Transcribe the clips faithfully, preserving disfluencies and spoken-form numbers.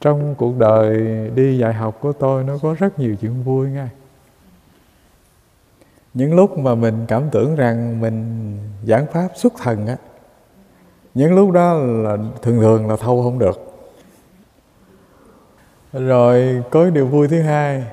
Trong cuộc đời đi dạy học của tôi nó có rất nhiều chuyện vui nha. Những lúc mà mình cảm tưởng rằng mình giảng pháp xuất thần á, những lúc đó là thường thường là thâu không được. Rồi có điều vui thứ hai,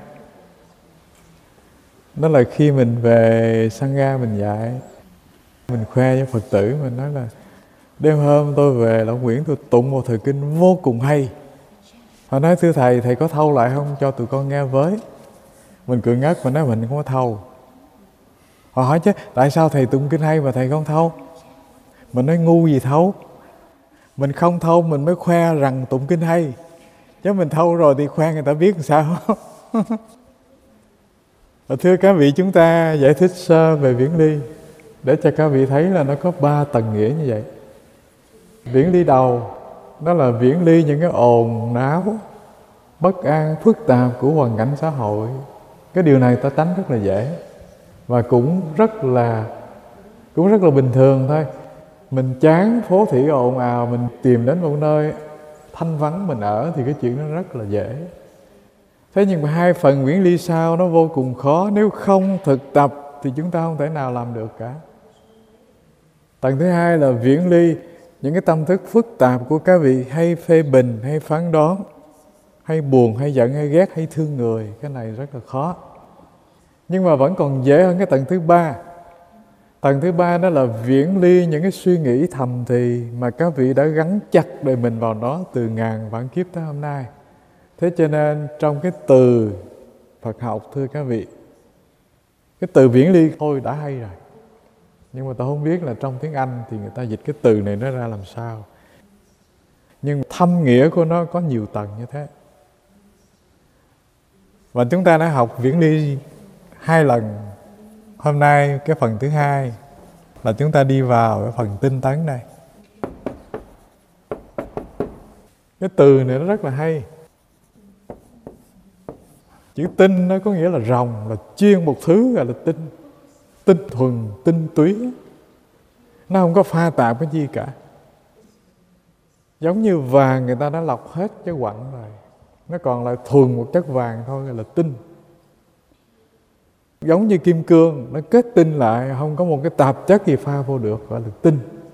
đó là khi mình về Sangha mình dạy, mình khoe với Phật tử, mình nói là đêm hôm tôi về Lão Nguyễn tôi tụng một thời kinh vô cùng hay. Họ nói thưa thầy, thầy có thâu lại không cho tụi con nghe với. Mình cười ngất, mình nói mình không có thâu. Họ hỏi chứ tại sao thầy tụng kinh hay mà thầy không thâu? Mình nói ngu gì thâu. Mình không thâu mình mới khoe rằng tụng kinh hay, chứ mình thâu rồi thì khoe người ta biết làm sao. Thưa các vị, chúng ta giải thích sơ về viễn ly để cho các vị thấy là nó có ba tầng nghĩa như vậy. Viễn ly đầu đó là viễn ly những cái ồn náo, bất an, phức tạp của hoàn cảnh xã hội. Cái điều này ta tránh rất là dễ và cũng rất là cũng rất là bình thường thôi. Mình chán phố thị ồn ào, mình tìm đến một nơi thanh vắng mình ở thì cái chuyện đó rất là dễ. Thế nhưng mà hai phần viễn ly sau nó vô cùng khó. Nếu không thực tập thì chúng ta không thể nào làm được cả. Tầng thứ hai là viễn ly những cái tâm thức phức tạp của các vị, hay phê bình, hay phán đoán, hay buồn, hay giận, hay ghét, hay thương người. Cái này rất là khó. Nhưng mà vẫn còn dễ hơn cái tầng thứ ba. Tầng thứ ba đó là viễn ly những cái suy nghĩ thầm thì mà các vị đã gắn chặt đời mình vào đó từ ngàn vạn kiếp tới hôm nay. Thế cho nên trong cái từ Phật học, thưa các vị, cái từ viễn ly thôi đã hay rồi. Nhưng mà tôi không biết là trong tiếng Anh thì người ta dịch cái từ này nó ra làm sao. Nhưng thâm nghĩa của nó có nhiều tầng như thế. Và chúng ta đã học viễn ly hai lần. Hôm nay cái phần thứ hai là chúng ta đi vào cái phần tinh tấn đây. Cái từ này nó rất là hay. Chữ tinh nó có nghĩa là ròng, là chuyên một thứ gọi là tinh. Tinh thuần, tinh túy. Nó không có pha tạp cái gì cả. Giống như vàng người ta đã lọc hết cái quặng rồi, nó còn lại thuần một chất vàng thôi, gọi là tinh. Giống như kim cương, nó kết tinh lại, không có một cái tạp chất gì pha vô được, gọi là tinh.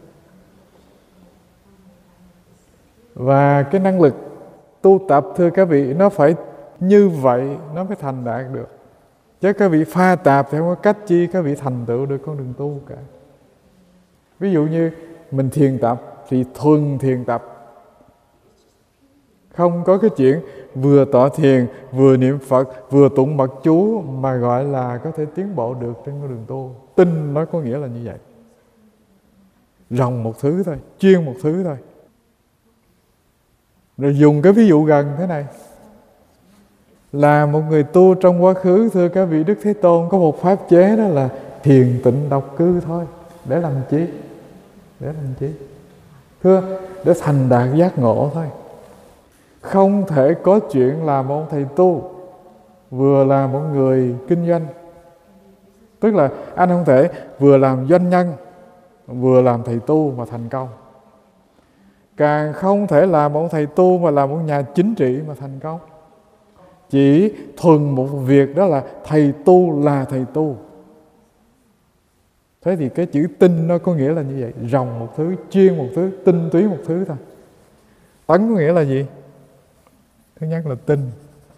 Và cái năng lực tu tập, thưa các vị, nó phải như vậy nó mới thành đạt được. Chứ các vị pha tạp thì không có cách chi các vị thành tựu được con đường tu cả. Ví dụ như mình thiền tập thì thuần thiền tập, không có cái chuyện vừa tọa thiền, vừa niệm Phật, vừa tụng mật chú mà gọi là có thể tiến bộ được trên con đường tu. Tinh nó có nghĩa là như vậy. Ròng một thứ thôi, chuyên một thứ thôi. Rồi dùng cái ví dụ gần thế này. Là một người tu trong quá khứ, thưa các vị, Đức Thế Tôn có một pháp chế, đó là thiền tịnh độc cư thôi. Để làm chi? Để làm chi? Thưa, để thành đạt giác ngộ thôi. Không thể có chuyện là một ông thầy tu vừa là một người kinh doanh. Tức là anh không thể vừa làm doanh nhân vừa làm thầy tu mà thành công. Càng không thể làm một thầy tu mà làm một nhà chính trị mà thành công. Chỉ thuần một việc, đó là thầy tu là thầy tu. Thế thì cái chữ tinh nó có nghĩa là như vậy. Ròng một thứ, chuyên một thứ, tinh túy một thứ thôi. Tấn có nghĩa là gì? Thứ nhất là tinh,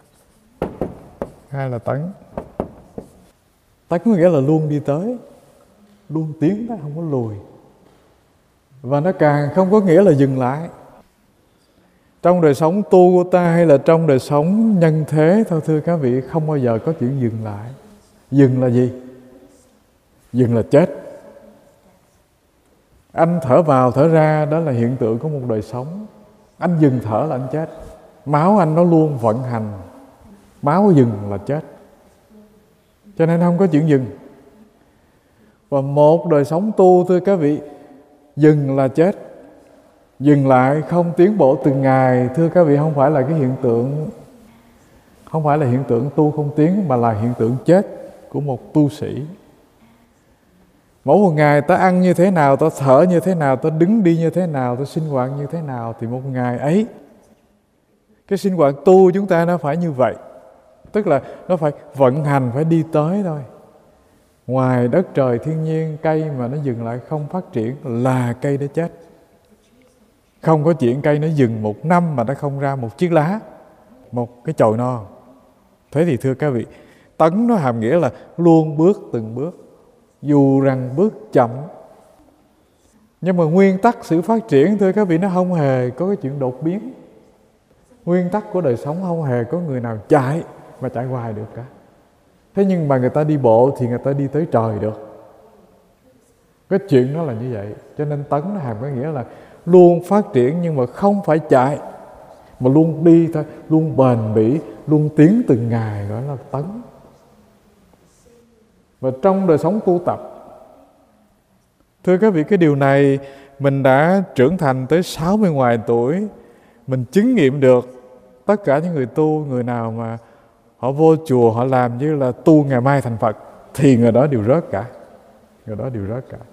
hai là tấn. Tấn có nghĩa là luôn đi tới, luôn tiến tới, không có lùi. Và nó càng không có nghĩa là dừng lại. Trong đời sống tu của ta hay là trong đời sống nhân thế thôi, thưa các vị, không bao giờ có chuyện dừng lại. Dừng là gì? Dừng là chết. Anh thở vào thở ra, đó là hiện tượng của một đời sống. Anh dừng thở là anh chết. Máu anh nó luôn vận hành, máu dừng là chết. Cho nên không có chuyện dừng. Và một đời sống tu, thưa các vị, dừng là chết. Dừng lại không tiến bộ từng ngày, thưa các vị, không phải là cái hiện tượng, không phải là hiện tượng tu không tiến, mà là hiện tượng chết của một tu sĩ. Mỗi một ngày ta ăn như thế nào, ta thở như thế nào, ta đứng đi như thế nào, ta sinh hoạt như thế nào, thì một ngày ấy Cái sinh hoạt tu chúng ta nó phải như vậy. Tức là nó phải vận hành, phải đi tới thôi. Ngoài đất trời thiên nhiên, cây mà nó dừng lại không phát triển là cây đã chết. Không có chuyện cây nó dừng một năm mà nó không ra một chiếc lá, một cái chồi non. Thế thì thưa các vị, tấn nó hàm nghĩa là luôn bước từng bước, dù rằng bước chậm. Nhưng mà nguyên tắc sự phát triển, thưa các vị, nó không hề có cái chuyện đột biến. Nguyên tắc của đời sống không hề có người nào chạy mà chạy hoài được cả. Thế nhưng mà người ta đi bộ thì người ta đi tới trời được. Cái chuyện đó là như vậy. Cho nên tấn nó hàm có nghĩa là luôn phát triển nhưng mà không phải chạy, mà luôn đi thôi, luôn bền bỉ, luôn tiến từng ngày, gọi là tấn. Và trong đời sống tu tập, thưa các vị, cái điều này mình đã trưởng thành tới sáu mươi ngoài tuổi, mình chứng nghiệm được. Tất cả những người tu, người nào mà họ vô chùa, họ làm như là tu ngày mai thành Phật, thì người đó đều rớt cả. Người đó đều rớt cả.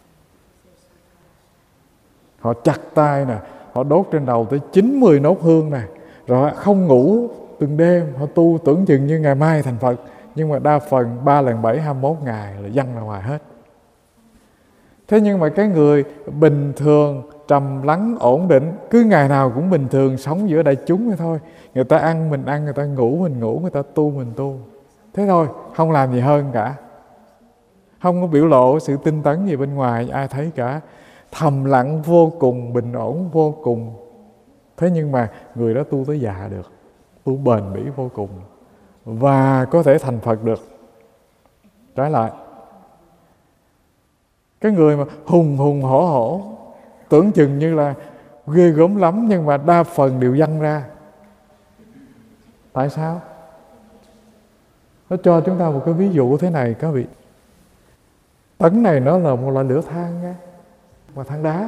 Họ chặt tay nè, họ đốt trên đầu tới chín mươi nốt hương nè, rồi họ không ngủ từng đêm, họ tu tưởng chừng như ngày mai thành Phật. Nhưng mà đa phần ba lần bảy, hai mươi mốt ngày là văng ra ngoài hết. Thế nhưng mà cái người bình thường, trầm lắng, ổn định, cứ ngày nào cũng bình thường, sống giữa đại chúng vậy thôi. Người ta ăn mình ăn, người ta ngủ mình ngủ, người ta tu mình tu. Thế thôi, không làm gì hơn cả. Không có biểu lộ sự tinh tấn gì bên ngoài, ai thấy cả. Thầm lặng vô cùng, bình ổn vô cùng. Thế nhưng mà người đó tu tới già được, tu bền bỉ vô cùng, và có thể thành Phật được. Trái lại, cái người mà hùng hùng hổ hổ, tưởng chừng như là ghê gớm lắm, nhưng mà đa phần đều văng ra. Tại sao? Nó cho chúng ta một cái ví dụ thế này các vị. Tấn này nó là một loại lửa than nha, và than đá.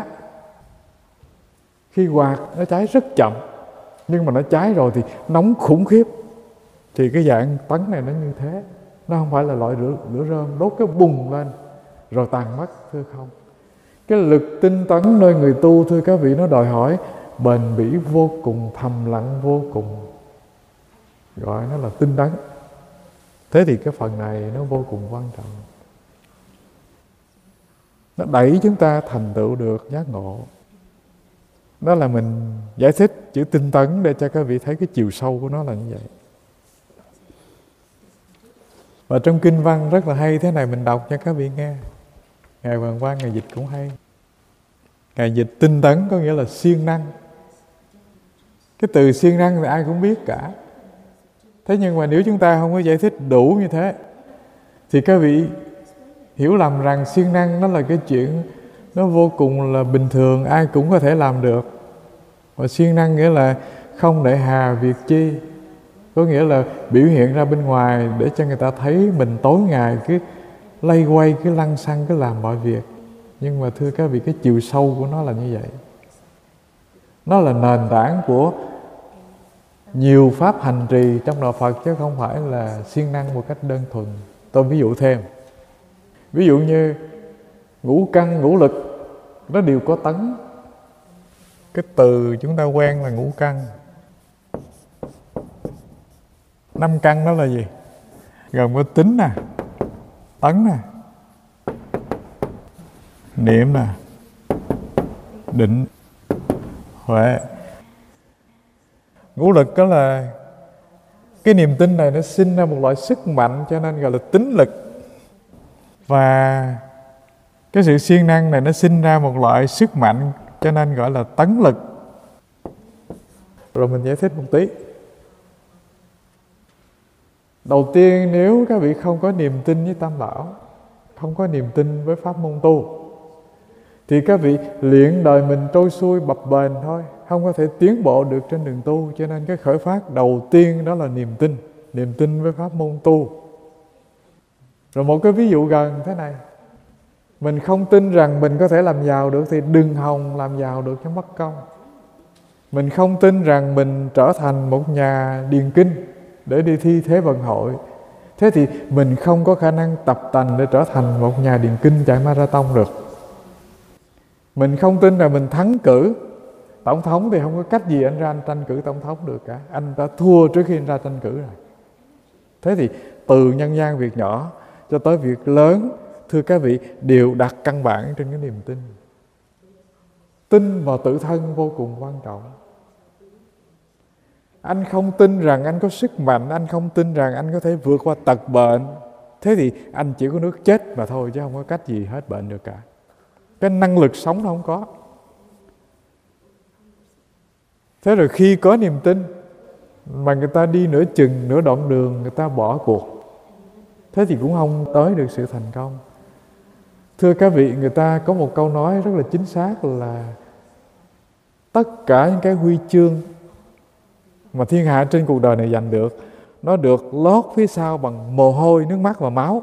Khi quạt nó cháy rất chậm, nhưng mà nó cháy rồi thì nóng khủng khiếp. Thì cái dạng tấn này nó như thế. Nó không phải là loại lửa, lửa rơm đốt cái bùng lên rồi tàn mất, thưa không. Cái lực tinh tấn nơi người tu, thưa các vị, nó đòi hỏi bền bỉ vô cùng, thầm lặng vô cùng, gọi nó là tinh tấn. Thế thì cái phần này nó vô cùng quan trọng. Nó đẩy chúng ta thành tựu được giác ngộ. Đó là mình giải thích chữ tinh tấn để cho các vị thấy cái chiều sâu của nó là như vậy. Và trong kinh văn rất là hay thế này, mình đọc cho các vị nghe. Ngài Hoàng Quang Ngài dịch cũng hay. Ngài dịch tinh tấn có nghĩa là siêng năng. Cái từ siêng năng thì ai cũng biết cả. Thế nhưng mà nếu chúng ta không có giải thích đủ như thế, thì các vị hiểu lầm rằng siêng năng nó là cái chuyện nó vô cùng là bình thường, ai cũng có thể làm được. Và siêng năng nghĩa là không để hà việc chi, có nghĩa là biểu hiện ra bên ngoài để cho người ta thấy mình tối ngày cứ lay quay, cứ lăng xăng, cứ làm mọi việc. Nhưng mà thưa các vị, cái chiều sâu của nó là như vậy. Nó là nền tảng của nhiều pháp hành trì trong đạo Phật, chứ không phải là siêng năng một cách đơn thuần. Tôi ví dụ thêm. Ví dụ như ngũ căn, ngũ lực, nó đều có tấn. Cái từ chúng ta quen là ngũ căn. Năm căn đó là gì? Gồm có tính nè, tấn nè, niệm nè, định, huệ. Ngũ lực đó là cái niềm tin này nó sinh ra một loại sức mạnh, cho nên gọi là tính lực. Và cái sự siêng năng này nó sinh ra một loại sức mạnh, cho nên gọi là tấn lực. Rồi mình giải thích một tí. Đầu tiên, nếu các vị không có niềm tin với Tam Bảo, không có niềm tin với pháp môn tu, thì các vị luyện đời mình trôi xuôi bập bềnh thôi, không có thể tiến bộ được trên đường tu. Cho nên cái khởi phát đầu tiên đó là niềm tin, niềm tin với pháp môn tu. Rồi một cái ví dụ gần thế này. Mình không tin rằng mình có thể làm giàu được thì đừng hòng làm giàu được cho mất công. Mình không tin rằng mình trở thành một nhà điền kinh để đi thi Thế vận hội, thế thì mình không có khả năng tập tành để trở thành một nhà điền kinh chạy marathon được. Mình không tin rằng mình thắng cử Tổng thống thì không có cách gì anh ra anh tranh cử tổng thống được cả. Anh đã thua trước khi anh ra tranh cử rồi. Thế thì từ nhân gian việc nhỏ cho tới việc lớn, thưa các vị, đều đặt căn bản trên cái niềm tin. Tin vào tự thân vô cùng quan trọng. Anh không tin rằng anh có sức mạnh, anh không tin rằng anh có thể vượt qua tật bệnh, thế thì anh chỉ có nước chết mà thôi, chứ không có cách gì hết bệnh được cả. Cái năng lực sống nó không có. Thế rồi khi có niềm tin mà người ta đi nửa chừng, nửa đoạn đường người ta bỏ cuộc, thế thì cũng không tới được sự thành công. Thưa các vị, người ta có một câu nói rất là chính xác là tất cả những cái huy chương mà thiên hạ trên cuộc đời này giành được, nó được lót phía sau bằng mồ hôi, nước mắt và máu.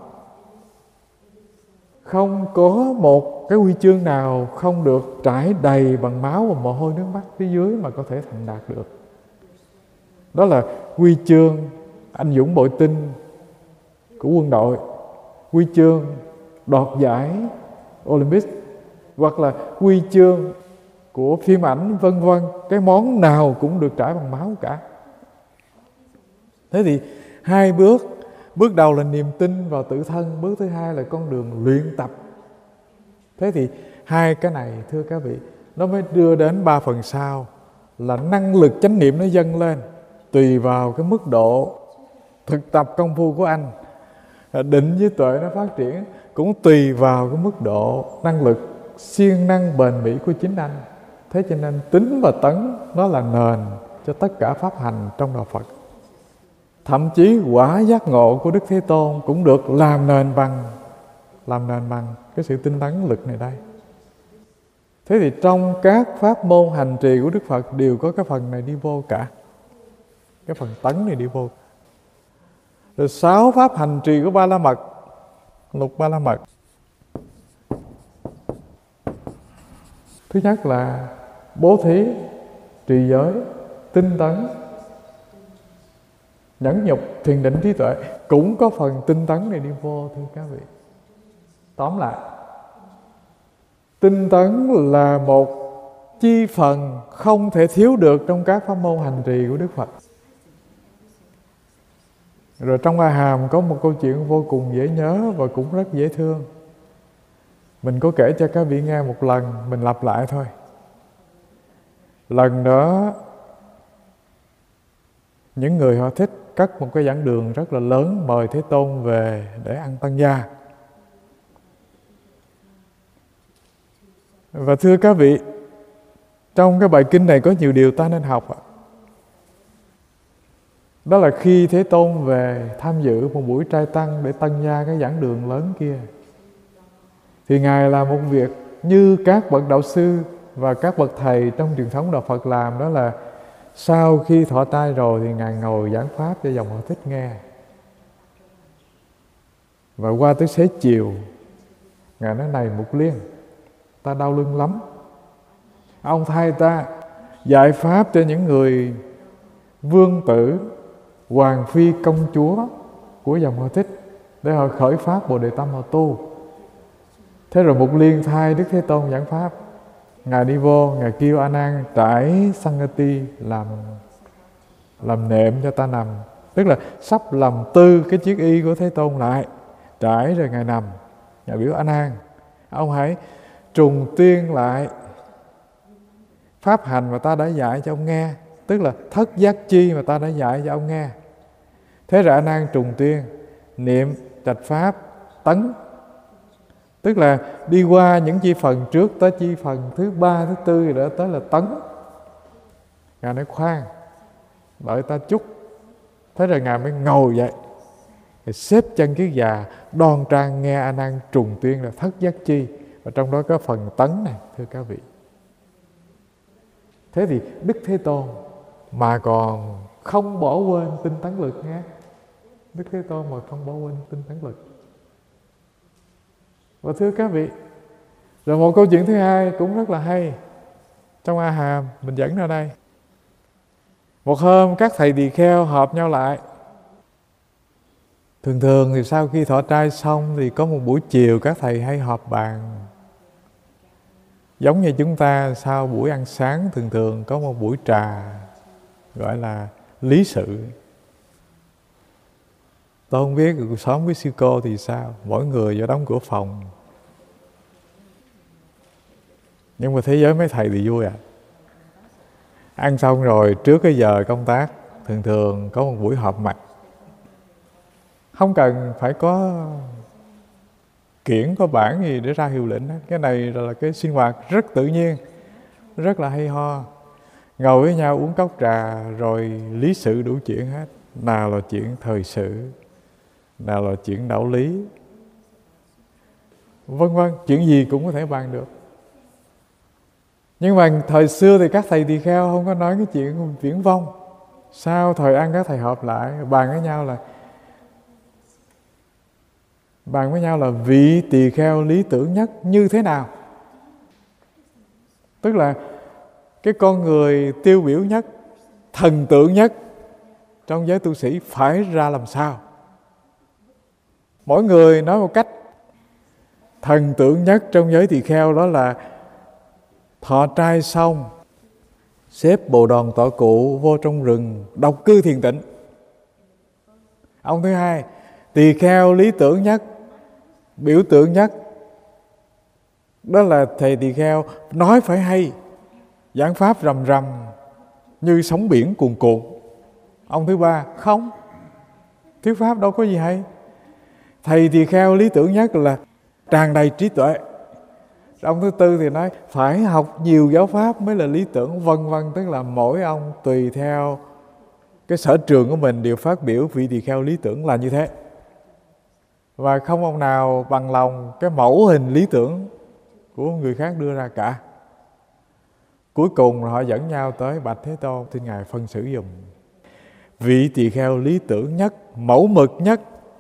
Không có một cái huy chương nào không được trải đầy bằng máu và mồ hôi nước mắt phía dưới mà có thể thành đạt được. Đó là huy chương anh dũng bội tinh của quân đội, huy chương đoạt giải Olympic, hoặc là huy chương của phim ảnh, vân vân. Cái món nào cũng được trải bằng máu cả. Thế thì hai bước. Bước đầu là niềm tin vào tự thân, bước thứ hai là con đường luyện tập. Thế thì hai cái này, thưa các vị, nó mới đưa đến ba phần sau là năng lực chánh niệm nó dâng lên tùy vào cái mức độ thực tập công phu của anh. Định với tuệ nó phát triển cũng tùy vào cái mức độ năng lực siêng năng bền bỉ của chính anh. Thế cho nên tính và tấn nó là nền cho tất cả pháp hành trong đạo Phật. Thậm chí quả giác ngộ của Đức Thế Tôn cũng được làm nền bằng làm nền bằng cái sự tinh tấn lực này đây. Thế thì trong các pháp môn hành trì của Đức Phật đều có cái phần này đi vô cả. Cái phần tấn này đi vô. Rồi sáu pháp hành trì của Ba La Mật, lục Ba La Mật. Thứ nhất là bố thí, trì giới, tinh tấn, nhẫn nhục, thiền định, trí tuệ, cũng có phần tinh tấn này đi vô, thưa các vị. Tóm lại, tinh tấn là một chi phần không thể thiếu được trong các pháp môn hành trì của Đức Phật. Rồi trong A Hàm có một câu chuyện vô cùng dễ nhớ và cũng rất dễ thương. Mình có kể cho các vị nghe một lần, mình lặp lại thôi. Lần đó những người họ thích cất một cái giảng đường rất là lớn, mời Thế Tôn về để ăn tăng gia. Và thưa các vị, trong cái bài kinh này có nhiều điều ta nên học ạ. Đó là khi Thế Tôn về tham dự một buổi trai tăng để tăng gia cái giảng đường lớn kia, thì Ngài làm một việc như các bậc đạo sư và các bậc thầy trong truyền thống đạo Phật làm, đó là sau khi thọ trai rồi thì Ngài ngồi giảng pháp cho dòng họ thích nghe. Và qua tới xế chiều, Ngài nói: này Mục Liên, ta đau lưng lắm, ông thay ta dạy pháp cho những người vương tử, hoàng phi, công chúa của dòng họ thích để họ khởi pháp Bồ Đề Tâm họ tu. Thế rồi Mục Liên thay Đức Thế Tôn giảng pháp. Ngài đi vô, Ngài kêu A Nan trải Sangati làm làm nệm cho ta nằm, tức là sắp làm tư cái chiếc y của Thế Tôn lại, trải rồi Ngài nằm. Ngài biểu A Nan, ông hãy trùng tuyên lại pháp hành mà ta đã dạy cho ông nghe, tức là thất giác chi mà ta đã dạy cho ông nghe. Thế rồi A Nan trùng tuyên niệm trạch pháp tấn, tức là đi qua những chi phần trước tới chi phần thứ ba, thứ tư rồi đó tới là tấn. Ngài nói khoan, đợi ta chút. Thế rồi Ngài mới ngồi dậy, rồi xếp chân kiết già đoan trang nghe A Nan trùng tuyên là thất giác chi, và trong đó có phần tấn này, thưa các vị. Thế thì Đức Thế Tôn mà còn không bỏ quên tinh tấn lực nghe. Đức Thế Tôn mà không bỏ quên tinh tấn lực. Và thưa các vị, rồi một câu chuyện thứ hai cũng rất là hay. Trong A Hàm mình dẫn ra đây. Một hôm các thầy tỳ kheo họp nhau lại. Thường thường thì sau khi thọ trai xong thì có một buổi chiều các thầy hay họp bàn. Giống như chúng ta sau buổi ăn sáng thường thường có một buổi trà gọi là lý sự. Tôi không biết cuộc sống với sư cô thì sao, mỗi người vô đóng cửa phòng. Nhưng mà thế giới mấy thầy thì vui à. Ăn xong rồi trước cái giờ công tác thường thường có một buổi họp mặt. Không cần phải có kiển, có bản gì để ra hiệu lệnh. Cái này là cái sinh hoạt rất tự nhiên, rất là hay ho. Ngồi với nhau uống cốc trà rồi lý sự đủ chuyện hết. Nào là chuyện thời sự, nào là chuyện đạo lý, vân vân, chuyện gì cũng có thể bàn được. Nhưng mà thời xưa thì các thầy tỳ kheo không có nói cái chuyện viễn vông. Sau thời ăn các thầy họp lại bàn với nhau là bàn với nhau là vị tỳ kheo lý tưởng nhất như thế nào. Tức là cái con người tiêu biểu nhất, thần tượng nhất trong giới tu sĩ phải ra làm sao. Mỗi người nói một cách. Thần tượng nhất trong giới tỳ kheo đó là thọ trai xong, xếp bồ đoàn tọa cụ vô trong rừng độc cư thiền tịnh. Ông thứ hai, tỳ kheo lý tưởng nhất, biểu tượng nhất, đó là thầy tỳ kheo nói phải hay, giảng pháp rầm rầm như sóng biển cuồn cuộn. Ông thứ ba, không, thuyết pháp đâu có gì hay. Thầy tỳ kheo lý tưởng nhất là tràn đầy trí tuệ. Ông thứ tư thì nói phải học nhiều giáo pháp mới là lý tưởng, vân vân. Tức là mỗi ông tùy theo cái sở trường của mình đều phát biểu vị tỳ kheo lý tưởng là như thế. Và không ông nào bằng lòng cái mẫu hình lý tưởng của người khác đưa ra cả. Cuối cùng họ dẫn nhau tới bạch Thế Tôn, xin Ngài phân xử dùm. Vị tỳ kheo lý tưởng nhất, mẫu mực nhất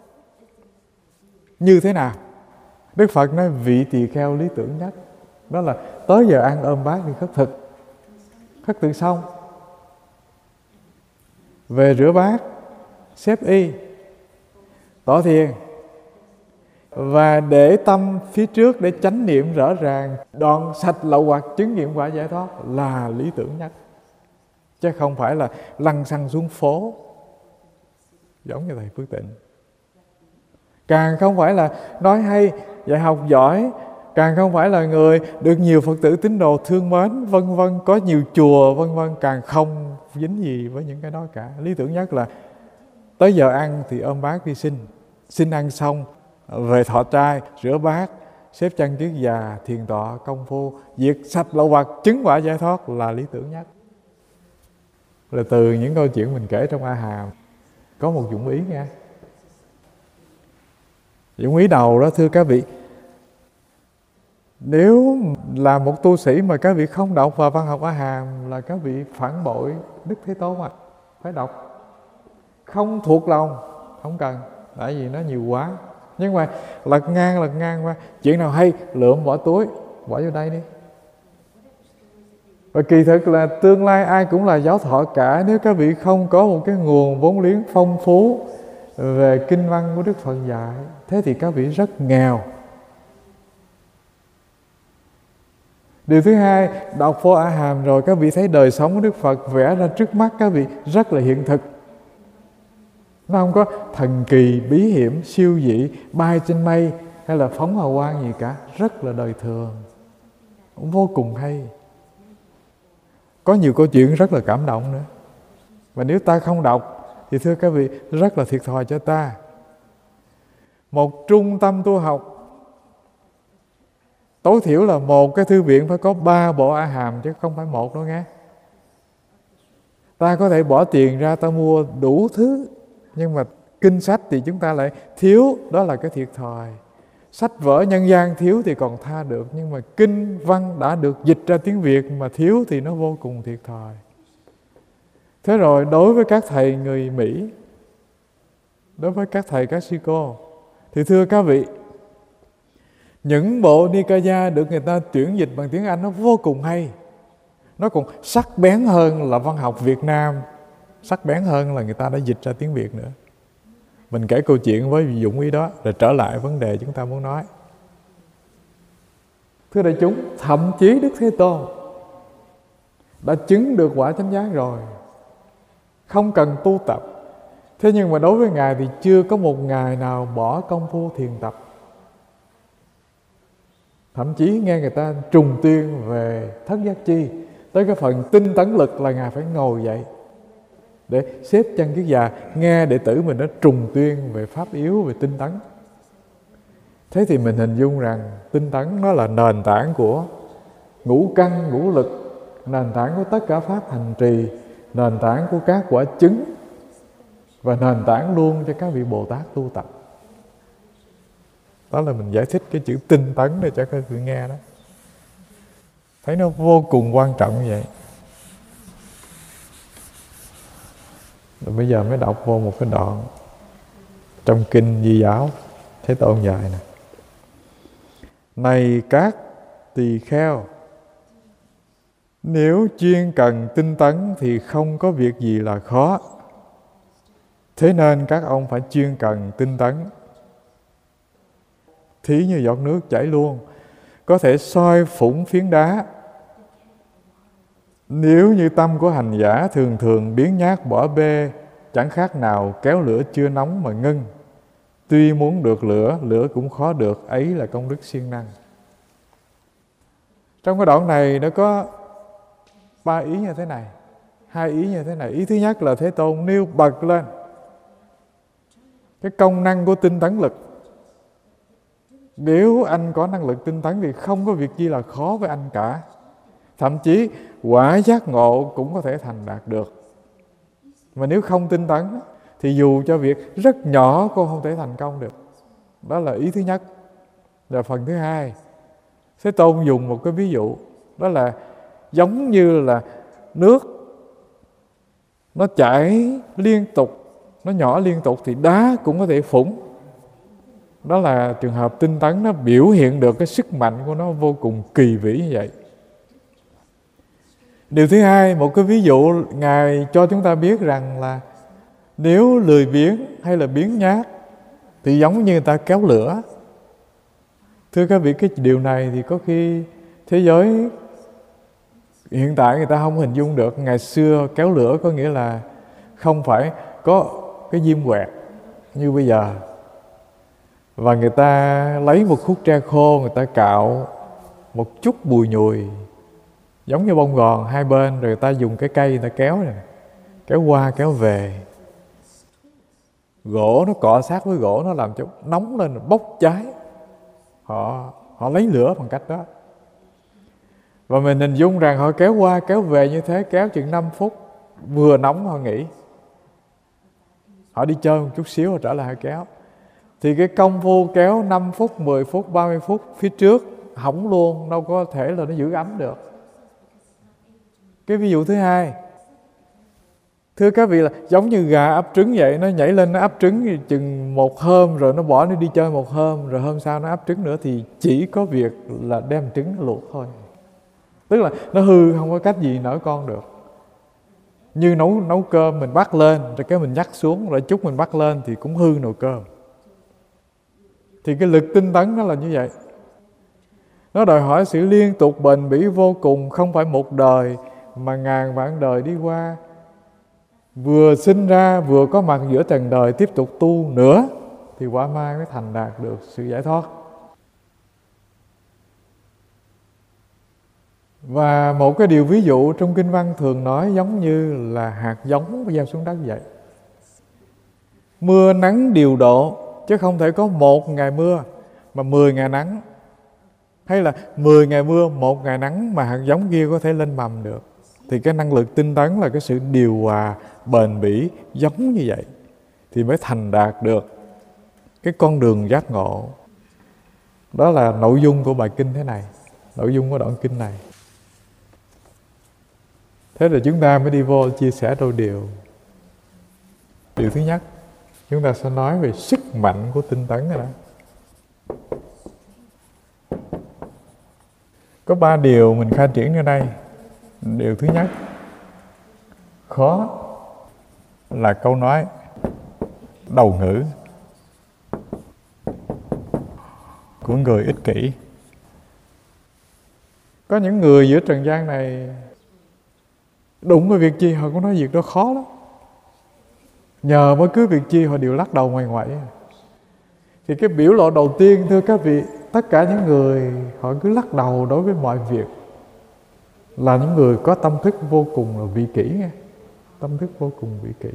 như thế nào? Đức Phật nói vị tỳ kheo lý tưởng nhất đó là tới giờ ăn ôm bát thì khất thực, khất thực xong về rửa bát, xếp y, tỏ thiền và để tâm phía trước để chánh niệm rõ ràng, đoạn sạch lậu hoặc, chứng nghiệm quả giải thoát là lý tưởng nhất. Chứ không phải là lăng xăng xuống phố giống như thầy Phước Tịnh. Càng không phải là nói hay, dạy học giỏi, càng không phải là người được nhiều Phật tử tín đồ thương mến, vân vân, có nhiều chùa, vân vân, càng không dính gì với những cái đó cả. Lý tưởng nhất là tới giờ ăn thì ôm bát đi xin, xin ăn xong về thọ trai, rửa bát, xếp chân trước già, thiền tọa, công phu, diệt sạch lậu hoặc, chứng quả giải thoát là lý tưởng nhất. Là từ những câu chuyện mình kể trong A Hàm có một dụng ý nha. Dụng ý đầu đó, thưa các vị, nếu là một tu sĩ mà các vị không đọc vào văn học A Hàm là các vị phản bội Đức Thế Tôn à. Phải đọc. Không thuộc lòng không cần, tại vì nó nhiều quá. Nhưng mà lật ngang lật ngang qua, chuyện nào hay lượm bỏ túi, bỏ vô đây đi. Và kỳ thực là tương lai ai cũng là giáo thọ cả. Nếu các vị không có một cái nguồn vốn liếng phong phú về kinh văn của Đức Phật dạy, thế thì các vị rất nghèo. Điều thứ hai, đọc vô A Hàm rồi các vị thấy đời sống của Đức Phật vẽ ra trước mắt các vị rất là hiện thực. Nó không có thần kỳ, bí hiểm, siêu dị, bay trên mây hay là phóng hào quang gì cả. Rất là đời thường, cũng vô cùng hay. Có nhiều câu chuyện rất là cảm động nữa. Và nếu ta không đọc thì thưa các vị, rất là thiệt thòi cho ta. Một trung tâm tu học tối thiểu là một cái thư viện phải có ba bộ A Hàm, chứ không phải một đâu nghe. Ta có thể bỏ tiền ra ta mua đủ thứ, nhưng mà kinh sách thì chúng ta lại thiếu, đó là cái thiệt thòi. Sách vở nhân gian thiếu thì còn tha được, nhưng mà kinh văn đã được dịch ra tiếng Việt mà thiếu thì nó vô cùng thiệt thòi. Thế rồi đối với các thầy người Mỹ, đối với các thầy các sư cô, thì thưa các vị, những bộ Nikaya được người ta chuyển dịch bằng tiếng Anh nó vô cùng hay. Nó còn sắc bén hơn là văn học Việt Nam, sắc bén hơn là người ta đã dịch ra tiếng Việt nữa. Mình kể câu chuyện với dụng ý đó, rồi trở lại vấn đề chúng ta muốn nói. Thưa đại chúng, thậm chí Đức Thế Tôn đã chứng được quả chánh giác rồi, không cần tu tập. Thế nhưng mà đối với Ngài thì chưa có một ngày nào bỏ công phu thiền tập. Thậm chí nghe người ta trùng tuyên về thất giác chi, tới cái phần tinh tấn lực là Ngài phải ngồi dậy để xếp chân kiết già, nghe đệ tử mình nó trùng tuyên về pháp yếu, về tinh tấn. Thế thì mình hình dung rằng tinh tấn nó là nền tảng của ngũ căn, ngũ lực, nền tảng của tất cả pháp hành trì, nền tảng của các quả chứng, và nền tảng luôn cho các vị Bồ Tát tu tập. Đó là mình giải thích cái chữ tinh tấn để cho các vị nghe đó. Thấy nó vô cùng quan trọng như vậy. Rồi bây giờ mới đọc vô một cái đoạn trong Kinh Di Giáo Thế Tôn dạy nè: này các tỳ kheo, nếu chuyên cần tinh tấn thì không có việc gì là khó. Thế nên các ông phải chuyên cần tinh tấn. Thí như giọt nước chảy luôn, có thể soi phủng phiến đá. Nếu như tâm của hành giả thường thường biến nhát bỏ bê, chẳng khác nào kéo lửa chưa nóng mà ngưng. Tuy muốn được lửa, lửa cũng khó được, ấy là công đức siêng năng. Trong cái đoạn này nó có ba ý như thế này, hai ý như thế này. Ý thứ nhất là Thế Tôn nêu bật lên cái công năng của tinh tấn lực. Nếu anh có năng lực tinh tấn thì không có việc gì là khó với anh cả. Thậm chí quả giác ngộ cũng có thể thành đạt được. Mà nếu không tinh tấn thì dù cho việc rất nhỏ cũng không thể thành công được. Đó là ý thứ nhất. Và phần thứ hai, Thế Tôn dùng một cái ví dụ, đó là giống như là nước nó chảy liên tục, nó nhỏ liên tục thì đá cũng có thể phủng. Đó là trường hợp tinh tấn nó biểu hiện được cái sức mạnh của nó vô cùng kỳ vĩ như vậy. Điều thứ hai, một cái ví dụ Ngài cho chúng ta biết rằng là nếu lười biếng hay là biếng nhác thì giống như người ta kéo lửa. Thưa các vị, cái điều này thì có khi thế giới hiện tại người ta không hình dung được. Ngày xưa kéo lửa có nghĩa là không phải có cái diêm quẹt như bây giờ, và người ta lấy một khúc tre khô, người ta cạo một chút bùi nhùi giống như bông gòn hai bên, rồi người ta dùng cái cây người ta kéo này, kéo qua kéo về. Gỗ nó cọ sát với gỗ, nó làm cho nóng lên, bốc cháy. Họ họ lấy lửa bằng cách đó. Và mình hình dung rằng họ kéo qua kéo về như thế, kéo chừng năm phút, vừa nóng họ nghỉ, họ đi chơi một chút xíu rồi trở lại họ kéo. Thì cái công phu kéo năm phút, mười phút, ba mươi phút phía trước hỏng luôn, đâu có thể là nó giữ ấm được. Cái ví dụ thứ hai, thưa các vị, là giống như gà ấp trứng vậy. Nó nhảy lên nó ấp trứng chừng một hôm, rồi nó bỏ nó đi chơi một hôm, rồi hôm sau nó ấp trứng nữa, thì chỉ có việc là đem trứng nó luộc thôi. Tức là nó hư, không có cách gì nở con được. Như nấu nấu cơm, mình bắt lên rồi cái mình nhắc xuống, rồi chút mình bắt lên thì cũng hư nồi cơm. Thì cái lực tinh tấn nó là như vậy. Nó đòi hỏi sự liên tục bền bỉ vô cùng, không phải một đời mà ngàn vạn đời đi qua. Vừa sinh ra, vừa có mặt giữa trần đời, tiếp tục tu nữa thì quả mai mới thành đạt được sự giải thoát. Và một cái điều ví dụ trong kinh văn thường nói giống như là hạt giống gieo xuống đất vậy. Mưa nắng điều độ, chứ không thể có một ngày mưa mà mười ngày nắng, hay là mười ngày mưa, một ngày nắng mà hạt giống kia có thể lên mầm được. Thì cái năng lực tinh tấn là cái sự điều hòa, bền bỉ giống như vậy thì mới thành đạt được cái con đường giác ngộ. Đó là nội dung của bài kinh thế này, nội dung của đoạn kinh này. Thế là chúng ta mới đi vô chia sẻ đôi điều. Điều thứ nhất, chúng ta sẽ nói về sức mạnh của tinh tấn rồi đó. Có ba điều mình khai triển ở đây. Điều thứ nhất, khó là câu nói đầu ngữ của người ích kỷ. Có những người giữa trần gian này đụng vào việc chi họ cũng nói việc đó khó lắm. Nhờ bất cứ việc chi họ đều lắc đầu ngoài ngoại. Thì cái biểu lộ đầu tiên, thưa các vị, tất cả những người họ cứ lắc đầu đối với mọi việc là những người có tâm thức vô cùng là vị kỷ nghe. Tâm thức vô cùng vị kỷ.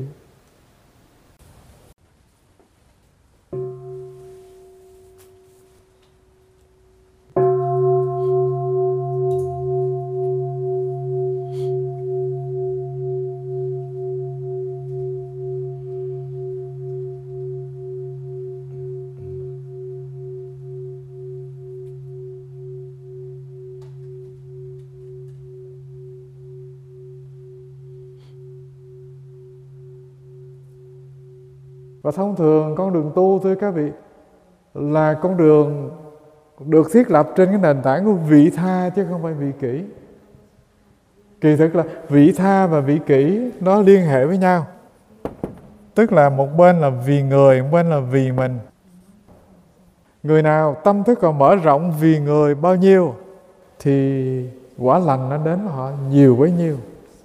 Và thông thường con đường tu, thưa các vị, là con đường được thiết lập trên cái nền tảng của vị tha chứ không phải vị kỷ. Kỳ thực là vị tha và vị kỷ nó liên hệ với nhau. Tức là một bên là vì người, một bên là vì mình. Người nào tâm thức còn mở rộng vì người bao nhiêu thì quả lành nó đến với họ nhiều bấy nhiêu.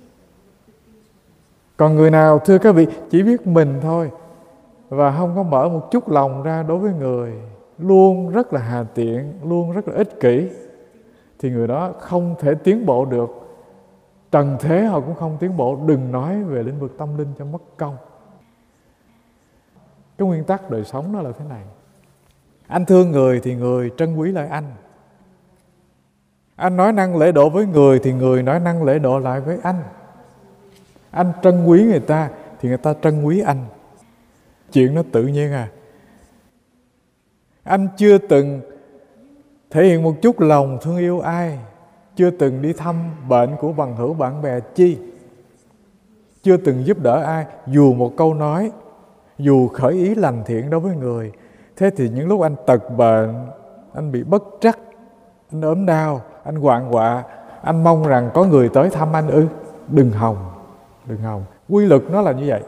Còn người nào, thưa các vị, chỉ biết mình thôi và không có mở một chút lòng ra đối với người, luôn rất là hà tiện, luôn rất là ích kỷ, thì người đó không thể tiến bộ được. Trần thế họ cũng không tiến bộ, đừng nói về lĩnh vực tâm linh cho mất công. Cái nguyên tắc đời sống nó là thế này. Anh thương người thì người trân quý lại anh. Anh nói năng lễ độ với người thì người nói năng lễ độ lại với anh. Anh trân quý người ta thì người ta trân quý anh. Chuyện nó tự nhiên à. Anh chưa từng thể hiện một chút lòng thương yêu ai, chưa từng đi thăm bệnh của bằng hữu bạn bè chi, chưa từng giúp đỡ ai dù một câu nói, dù khởi ý lành thiện đối với người. Thế thì những lúc anh tật bệnh, anh bị bất trắc, anh ốm đau, anh hoạn họa, anh mong rằng có người tới thăm anh ư? Đừng hòng, đừng hòng. Quy luật nó là như vậy.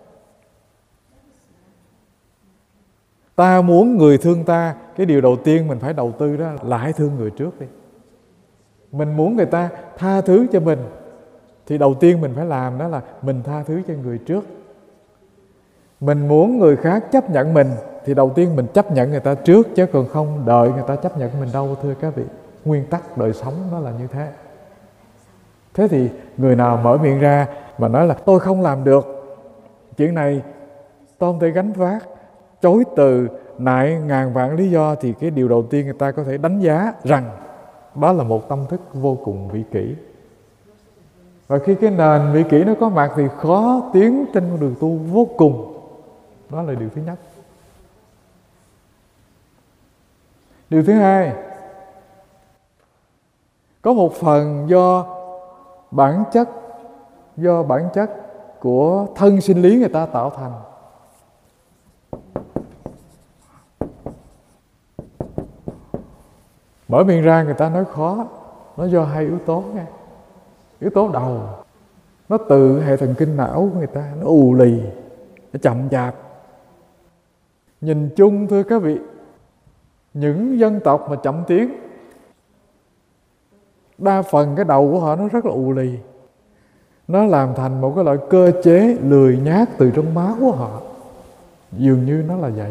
Ta muốn người thương ta, cái điều đầu tiên mình phải đầu tư đó là hãy thương người trước đi. Mình muốn người ta tha thứ cho mình thì đầu tiên mình phải làm đó là mình tha thứ cho người trước. Mình muốn người khác chấp nhận mình thì đầu tiên mình chấp nhận người ta trước, chứ còn không đợi người ta chấp nhận mình đâu, thưa các vị. Nguyên tắc đời sống nó là như thế. Thế thì người nào mở miệng ra mà nói là tôi không làm được, chuyện này tôi không thể gánh vác, chối từ, nại ngàn vạn lý do, thì cái điều đầu tiên người ta có thể đánh giá rằng đó là một tâm thức vô cùng vị kỷ. Và khi cái nền vị kỷ nó có mặt thì khó tiến trên con đường tu vô cùng. Đó là điều thứ nhất. Điều thứ hai, có một phần do bản chất, do bản chất của thân sinh lý người ta tạo thành. Mở miệng ra người ta nói khó, nó do hai yếu tố nha. Yếu tố đầu, nó từ hệ thần kinh não của người ta, nó ù lì, nó chậm chạp. Nhìn chung, thưa các vị, những dân tộc mà chậm tiến, đa phần cái đầu của họ nó rất là ù lì. Nó làm thành một cái loại cơ chế lười nhác từ trong máu của họ. Dường như nó là vậy.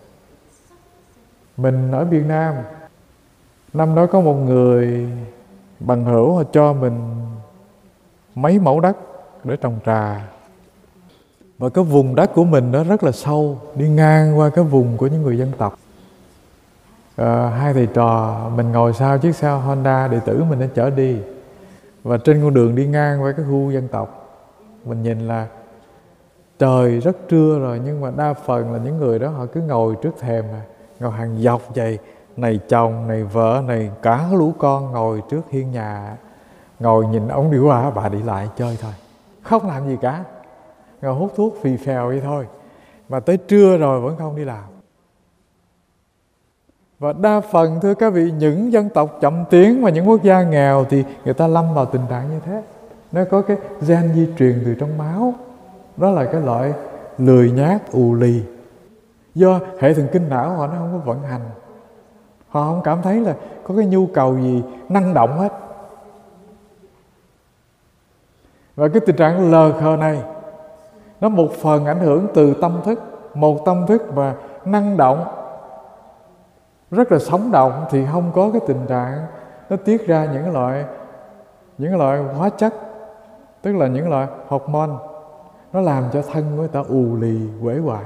Mình ở Việt Nam, năm đó có một người bằng hữu họ cho mình mấy mẫu đất để trồng trà. Và cái vùng đất của mình nó rất là sâu, đi ngang qua cái vùng của những người dân tộc. À, hai thầy trò mình ngồi sau chiếc xe Honda, đệ tử mình đã chở đi. Và trên con đường đi ngang qua cái khu dân tộc, mình nhìn là trời rất trưa rồi, nhưng mà đa phần là những người đó họ cứ ngồi trước thềm, ngồi hàng dọc vậy. Này chồng, này vợ, này cả lũ con ngồi trước hiên nhà, ngồi nhìn ông đi qua bà đi lại chơi thôi, không làm gì cả, ngồi hút thuốc phì phèo vậy thôi. Mà tới trưa rồi vẫn không đi làm. Và đa phần, thưa các vị, những dân tộc chậm tiến và những quốc gia nghèo thì người ta lâm vào tình trạng như thế. Nó có cái gen di truyền từ trong máu. Đó là cái loại lười nhác, ù lì. Do hệ thần kinh não họ nó không có vận hành. Họ không cảm thấy là có cái nhu cầu gì năng động hết. Và cái tình trạng lờ khờ này nó một phần ảnh hưởng từ tâm thức. Một tâm thức mà năng động, rất là sống động thì không có cái tình trạng nó tiết ra những loại những loại hóa chất, tức là những loại hormone nó làm cho thân của người ta ù lì, uể oải.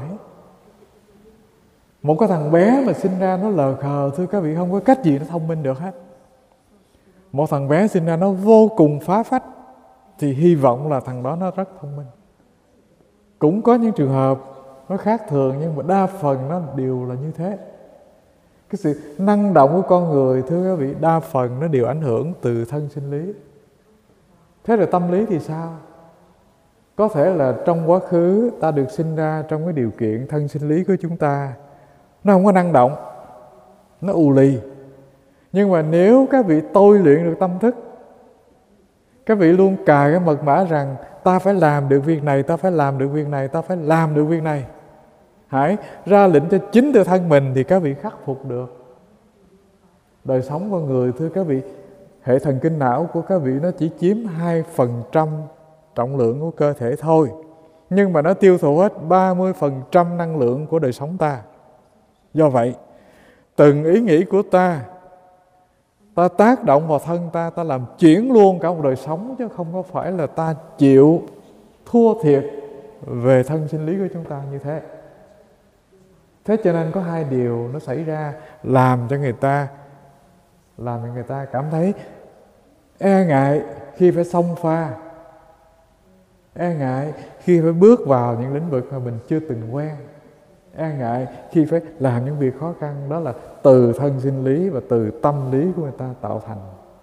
Một cái thằng bé mà sinh ra nó lờ khờ, thưa các vị, không có cách gì nó thông minh được hết. Một thằng bé sinh ra nó vô cùng phá phách thì hy vọng là thằng đó nó rất thông minh. Cũng có những trường hợp nó khác thường, nhưng mà đa phần nó đều là như thế. Cái sự năng động của con người, thưa các vị, đa phần nó đều ảnh hưởng từ thân sinh lý. Thế rồi tâm lý thì sao? Có thể là trong quá khứ ta được sinh ra trong cái điều kiện thân sinh lý của chúng ta nó không có năng động, nó ù lì. Nhưng mà nếu các vị tôi luyện được tâm thức, các vị luôn cài cái mật mã rằng ta phải làm được việc này, ta phải làm được việc này, ta phải làm được việc này. Hãy ra lệnh cho chính tự thân mình thì các vị khắc phục được. Đời sống con người, thưa các vị, hệ thần kinh não của các vị nó chỉ chiếm hai phần trăm trọng lượng của cơ thể thôi, nhưng mà nó tiêu thụ hết ba mươi phần trăm năng lượng của đời sống ta. Do vậy, từng ý nghĩ của ta, ta tác động vào thân ta, ta làm chuyển luôn cả một đời sống, chứ không có phải là ta chịu thua thiệt về thân sinh lý của chúng ta như thế. Thế cho nên có hai điều nó xảy ra làm cho người ta làm cho người ta cảm thấy e ngại khi phải xông pha, e ngại khi phải bước vào những lĩnh vực mà mình chưa từng quen, e ngại khi phải làm những việc khó khăn. Đó là từ thân sinh lý và từ tâm lý của người ta tạo thành.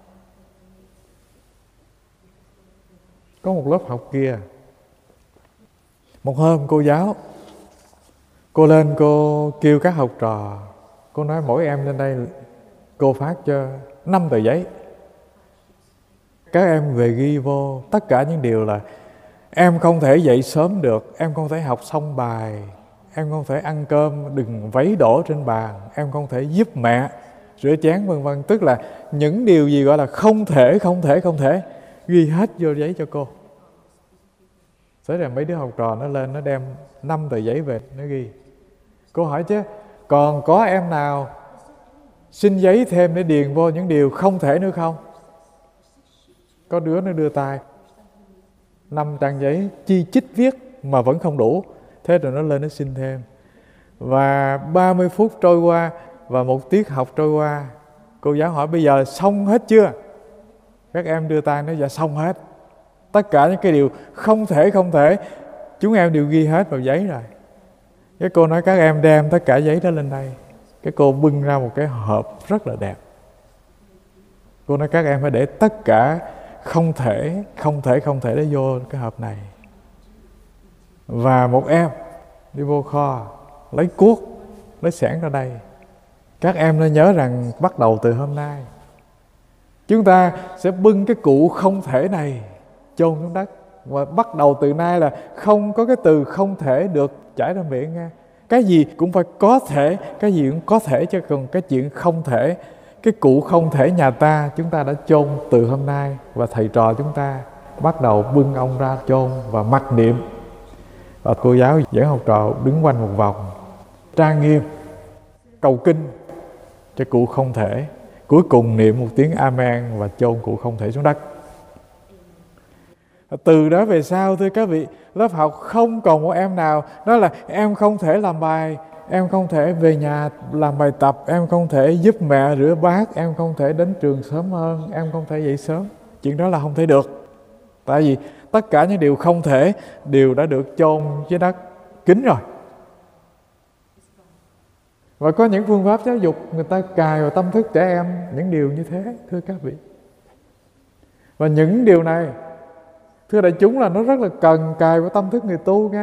Có một lớp học kia, một hôm cô giáo cô lên, cô kêu các học trò, cô nói mỗi em lên đây cô phát cho năm tờ giấy, các em về ghi vô tất cả những điều là em không thể dậy sớm được, em không thể học xong bài, em không thể ăn cơm đừng vấy đổ trên bàn, em không thể giúp mẹ rửa chén, vân vân. Tức là những điều gì gọi là không thể, không thể, không thể, ghi hết vô giấy cho cô. Thế là mấy đứa học trò nó lên, nó đem năm tờ giấy về, nó ghi. Cô hỏi chứ còn có em nào xin giấy thêm để điền vô những điều không thể nữa không? Có đứa nó đưa tay năm trang giấy chi chít viết mà vẫn không đủ. Thế rồi nó lên nó xin thêm. Và ba mươi phút trôi qua và một tiết học trôi qua, cô giáo hỏi bây giờ xong hết chưa? Các em đưa tay nói dạ xong hết. Tất cả những cái điều không thể không thể chúng em đều ghi hết vào giấy rồi. Cái cô nói các em đem tất cả giấy đó lên đây. Cái cô bưng ra một cái hộp rất là đẹp. Cô nói các em phải để tất cả không thể, không thể, không thể để vô cái hộp này. Và một em đi vô kho lấy cuốc, lấy xẻng ra đây. Các em nên nhớ rằng bắt đầu từ hôm nay chúng ta sẽ bưng cái cụ không thể này chôn xuống đất. Và bắt đầu từ nay là không có cái từ không thể được chảy ra miệng nha. Cái gì cũng phải có thể, cái gì cũng có thể, chứ còn cái chuyện không thể, cái cụ không thể nhà ta chúng ta đã chôn từ hôm nay. Và thầy trò chúng ta bắt đầu bưng ông ra chôn và mặc niệm. Và cô giáo dẫn học trò đứng quanh một vòng trang nghiêm cầu kinh cho cụ không thể. Cuối cùng niệm một tiếng amen và chôn cụ không thể xuống đất. Từ đó về sau, thưa các vị, lớp học không còn một em nào nói là em không thể làm bài, em không thể về nhà làm bài tập, em không thể giúp mẹ rửa bát, em không thể đến trường sớm hơn, em không thể dậy sớm. Chuyện đó là không thể được. Tại vì tất cả những điều không thể đều đã được chôn dưới đất kín rồi. Và có những phương pháp giáo dục người ta cài vào tâm thức trẻ em những điều như thế, thưa các vị. Và những điều này, thưa đại chúng, là nó rất là cần cài vào tâm thức người tu nha.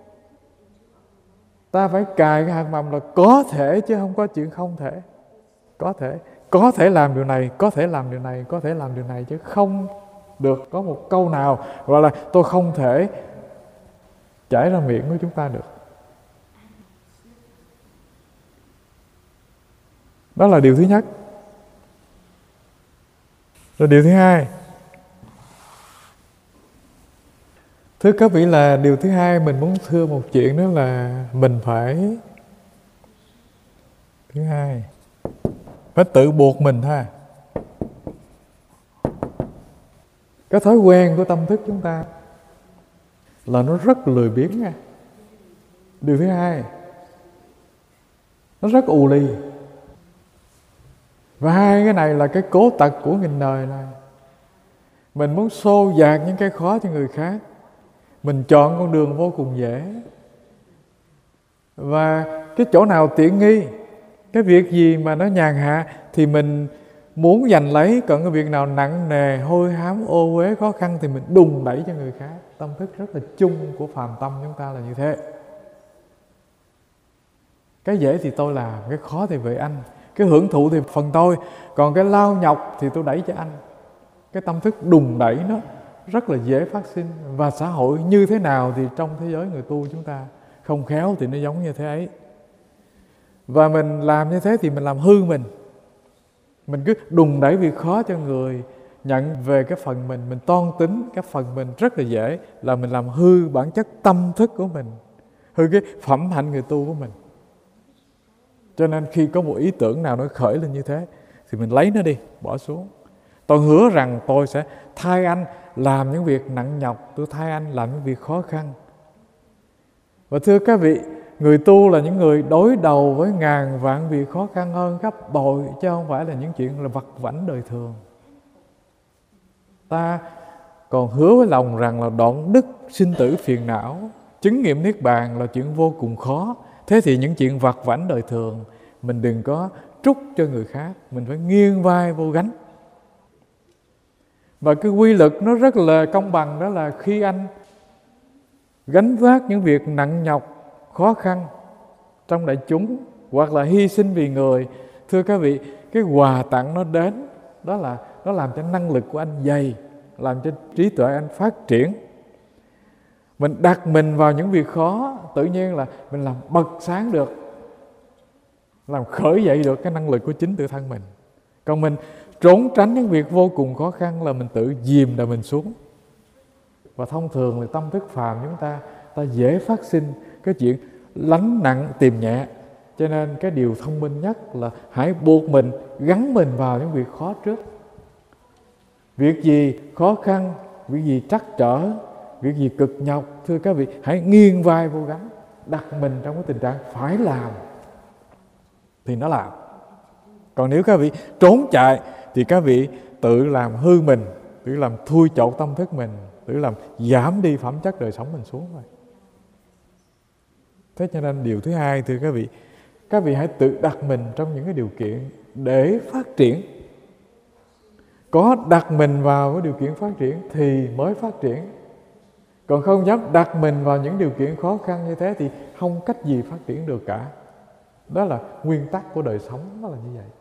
Ta phải cài cái hạt mầm là có thể chứ không có chuyện không thể. Có thể, có thể làm điều này, có thể làm điều này, có thể làm điều này, chứ không được có một câu nào gọi là tôi không thể chảy ra miệng của chúng ta được. Đó là điều thứ nhất. Rồi điều thứ hai, Thưa các vị, là điều thứ hai mình muốn thưa một chuyện, đó là mình phải thứ hai phải tự buộc mình thôi. Cái thói quen của tâm thức chúng ta là nó rất lười biếng nha. Điều thứ hai, nó rất ù lì. Và hai cái này là cái cố tật của nghìn đời này. Mình muốn xô dạt những cái khó cho người khác, mình chọn con đường vô cùng dễ. Và cái chỗ nào tiện nghi, cái việc gì mà nó nhàn hạ thì mình muốn giành lấy. Còn cái việc nào nặng nề, hôi hám, ô uế, khó khăn thì mình đùng đẩy cho người khác. Tâm thức rất là chung của phàm tâm chúng ta là như thế. Cái dễ thì tôi làm, cái khó thì về anh, cái hưởng thụ thì phần tôi, còn cái lao nhọc thì tôi đẩy cho anh. Cái tâm thức đùng đẩy nó rất là dễ phát sinh. Và xã hội như thế nào thì trong thế giới người tu chúng ta không khéo thì nó giống như thế ấy. Và mình làm như thế thì mình làm hư mình. Mình cứ đùng đẩy việc khó cho người, nhận về cái phần mình, mình toan tính cái phần mình rất là dễ, là mình làm hư bản chất tâm thức của mình, hư cái phẩm hạnh người tu của mình. Cho nên khi có một ý tưởng nào nó khởi lên như thế thì mình lấy nó đi, bỏ xuống. Tôi hứa rằng tôi sẽ thay anh làm những việc nặng nhọc, tôi thay anh làm những việc khó khăn. Và thưa các vị, người tu là những người đối đầu với ngàn vạn việc khó khăn hơn gấp bội, chứ không phải là những chuyện là vặt vãnh đời thường. Ta còn hứa với lòng rằng là đoạn đứt sinh tử phiền não, chứng nghiệm niết bàn là chuyện vô cùng khó. Thế thì những chuyện vặt vãnh đời thường mình đừng có trút cho người khác, mình phải nghiêng vai vô gánh. Và cái quy luật nó rất là công bằng, đó là khi anh gánh vác những việc nặng nhọc, khó khăn trong đại chúng, hoặc là hy sinh vì người, thưa các vị, cái quà tặng nó đến, đó là nó làm cho năng lực của anh dày, làm cho trí tuệ anh phát triển. Mình đặt mình vào những việc khó, tự nhiên là mình làm bật sáng được, làm khởi dậy được cái năng lực của chính tự thân mình. Còn mình trốn tránh những việc vô cùng khó khăn là mình tự dìm đời mình xuống. Và thông thường thì tâm thức phàm chúng ta, ta dễ phát sinh cái chuyện lánh nặng tìm nhẹ. Cho nên cái điều thông minh nhất là hãy buộc mình, gắn mình vào những việc khó trước. Việc gì khó khăn, việc gì trắc trở, việc gì cực nhọc, thưa các vị, hãy nghiêng vai vô gánh, đặt mình trong cái tình trạng phải làm thì nó làm. Còn nếu các vị trốn chạy thì các vị tự làm hư mình, tự làm thui chột tâm thức mình, tự làm giảm đi phẩm chất đời sống mình xuống rồi. Thế cho nên điều thứ hai, thưa các vị, các vị hãy tự đặt mình trong những cái điều kiện để phát triển. Có đặt mình vào cái điều kiện phát triển thì mới phát triển. Còn không dám đặt mình vào những điều kiện khó khăn như thế thì không cách gì phát triển được cả. Đó là nguyên tắc của đời sống, nó là như vậy.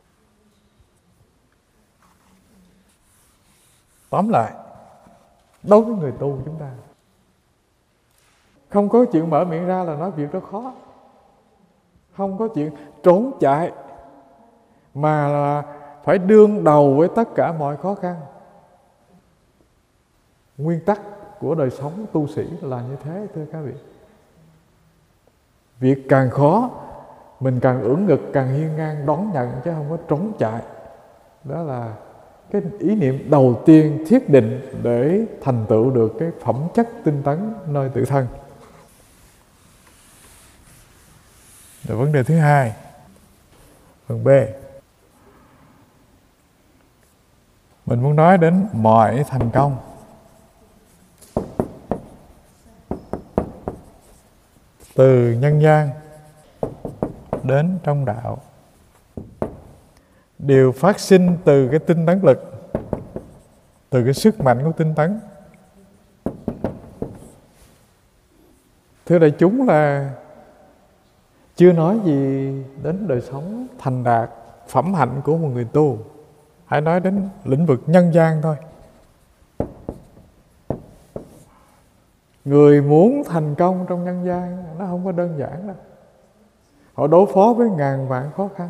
Tóm lại, đối với người tu chúng ta, không có chuyện mở miệng ra là nói việc đó khó. Không có chuyện trốn chạy, mà là phải đương đầu với tất cả mọi khó khăn. Nguyên tắc của đời sống tu sĩ là như thế, thưa các vị. Việc càng khó, mình càng ưỡn ngực, càng hiên ngang đón nhận, chứ không có trốn chạy. Đó là cái ý niệm đầu tiên thiết định để thành tựu được cái phẩm chất tinh tấn nơi tự thân. Rồi vấn đề thứ hai, phần B, mình muốn nói đến mọi thành công. Từ nhân gian đến trong đạo đều phát sinh từ cái tinh tấn lực, từ cái sức mạnh của tinh tấn. Thưa đại chúng, là chưa nói gì đến đời sống thành đạt, phẩm hạnh của một người tu, hãy nói đến lĩnh vực nhân gian thôi. Người muốn thành công trong nhân gian nó không có đơn giản đâu. Họ đối phó với ngàn vạn khó khăn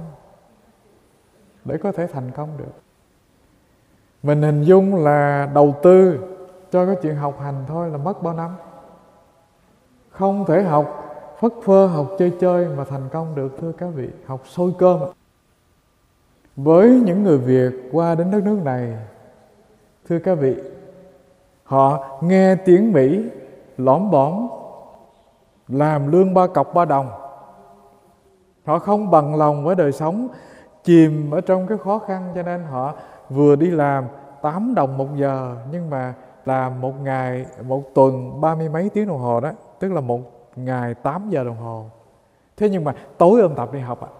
để có thể thành công được. Mình hình dung là đầu tư cho cái chuyện học hành thôi là mất bao năm. Không thể học phất phơ, học chơi chơi mà thành công được, thưa các vị. Học sôi cơm. Với những người Việt qua đến đất nước này, thưa các vị, họ nghe tiếng Mỹ lõm bõm, làm lương ba cọc ba đồng. Họ không bằng lòng với đời sống, chìm ở trong cái khó khăn, cho nên họ vừa đi làm tám đồng một giờ, nhưng mà làm một ngày, một tuần ba mươi mấy tiếng đồng hồ đó, tức là một ngày tám giờ đồng hồ. Thế nhưng mà tối ôm tập đi học ạ. À.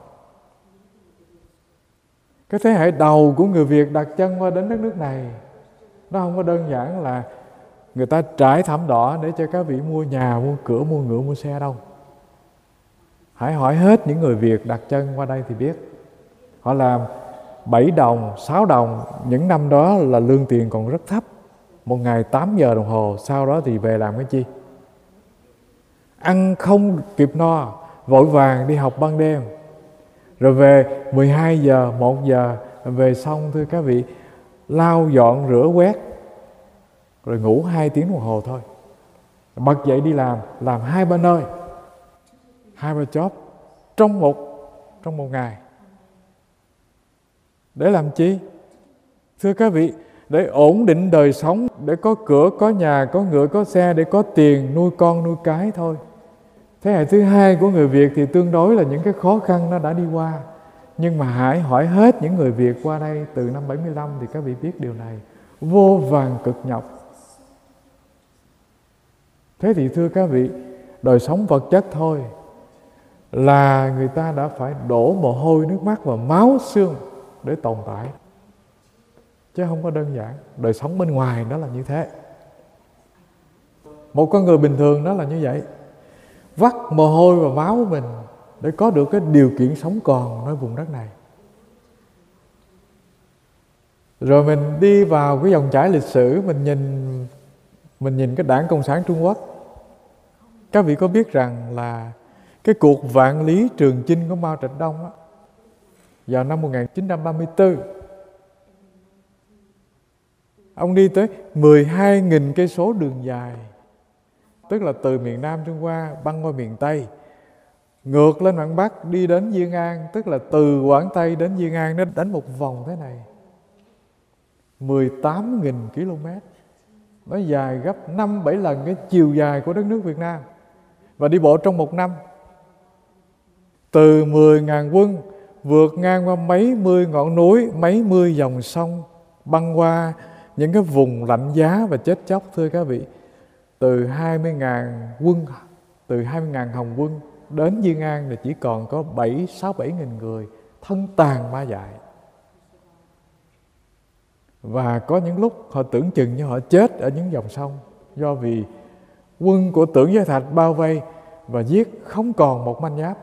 Cái thế hệ đầu của người Việt đặt chân qua đến đất nước này, nó không có đơn giản là người ta trải thảm đỏ để cho các vị mua nhà, mua cửa, mua ngựa, mua xe đâu. Hãy hỏi hết những người Việt đặt chân qua đây thì biết. Họ làm bảy đồng, sáu đồng, những năm đó là lương tiền còn rất thấp. Một ngày tám giờ đồng hồ, sau đó thì về làm cái chi? Ăn không kịp no, vội vàng đi học ban đêm. Rồi về mười hai giờ, một giờ, về xong thưa các vị, lau dọn rửa quét, rồi ngủ hai tiếng đồng hồ thôi. Bật dậy đi làm, làm hai ba nơi, hai ba job trong một, trong một ngày. Để làm chi? Thưa các vị, để ổn định đời sống, để có cửa, có nhà, có ngựa, có xe, để có tiền nuôi con, nuôi cái thôi. Thế hệ thứ hai của người Việt thì tương đối là những cái khó khăn nó đã đi qua. Nhưng mà hãy hỏi hết những người Việt qua đây từ năm bảy mươi lăm thì các vị biết điều này. Vô vàn cực nhọc. Thế thì thưa các vị, đời sống vật chất thôi là người ta đã phải đổ mồ hôi, nước mắt và máu xương để tồn tại. Chứ không có đơn giản. Đời sống bên ngoài đó là như thế. Một con người bình thường đó là như vậy. Vắt mồ hôi và máu của mình để có được cái điều kiện sống còn nơi vùng đất này. Rồi mình đi vào cái dòng chảy lịch sử, mình nhìn mình nhìn cái Đảng Cộng sản Trung Quốc. Các vị có biết rằng là cái cuộc vạn lý trường chinh của Mao Trạch Đông á, vào năm một nghìn chín trăm ba mươi tư, ông đi tới mười hai nghìn cây số đường dài, tức là từ miền Nam Trung Hoa băng qua miền Tây, ngược lên mặt Bắc đi đến Diên An, tức là từ Quảng Tây đến Diên An, nó đánh một vòng thế này, mười tám nghìn ki lô mét. Nó dài gấp năm bảy lần cái chiều dài của đất nước Việt Nam. Và đi bộ trong một năm. Từ mười nghìn quân vượt ngang qua mấy mươi ngọn núi, mấy mươi dòng sông, băng qua những cái vùng lạnh giá và chết chóc, thưa các vị. Từ hai mươi nghìn quân, từ hai mươi nghìn Hồng quân đến Diên An thì chỉ còn có bảy, sáu, bảy nghìn người, thân tàn ma dại. Và có những lúc họ tưởng chừng như họ chết ở những dòng sông, do vì quân của Tưởng Giới Thạch bao vây và giết không còn một manh giáp.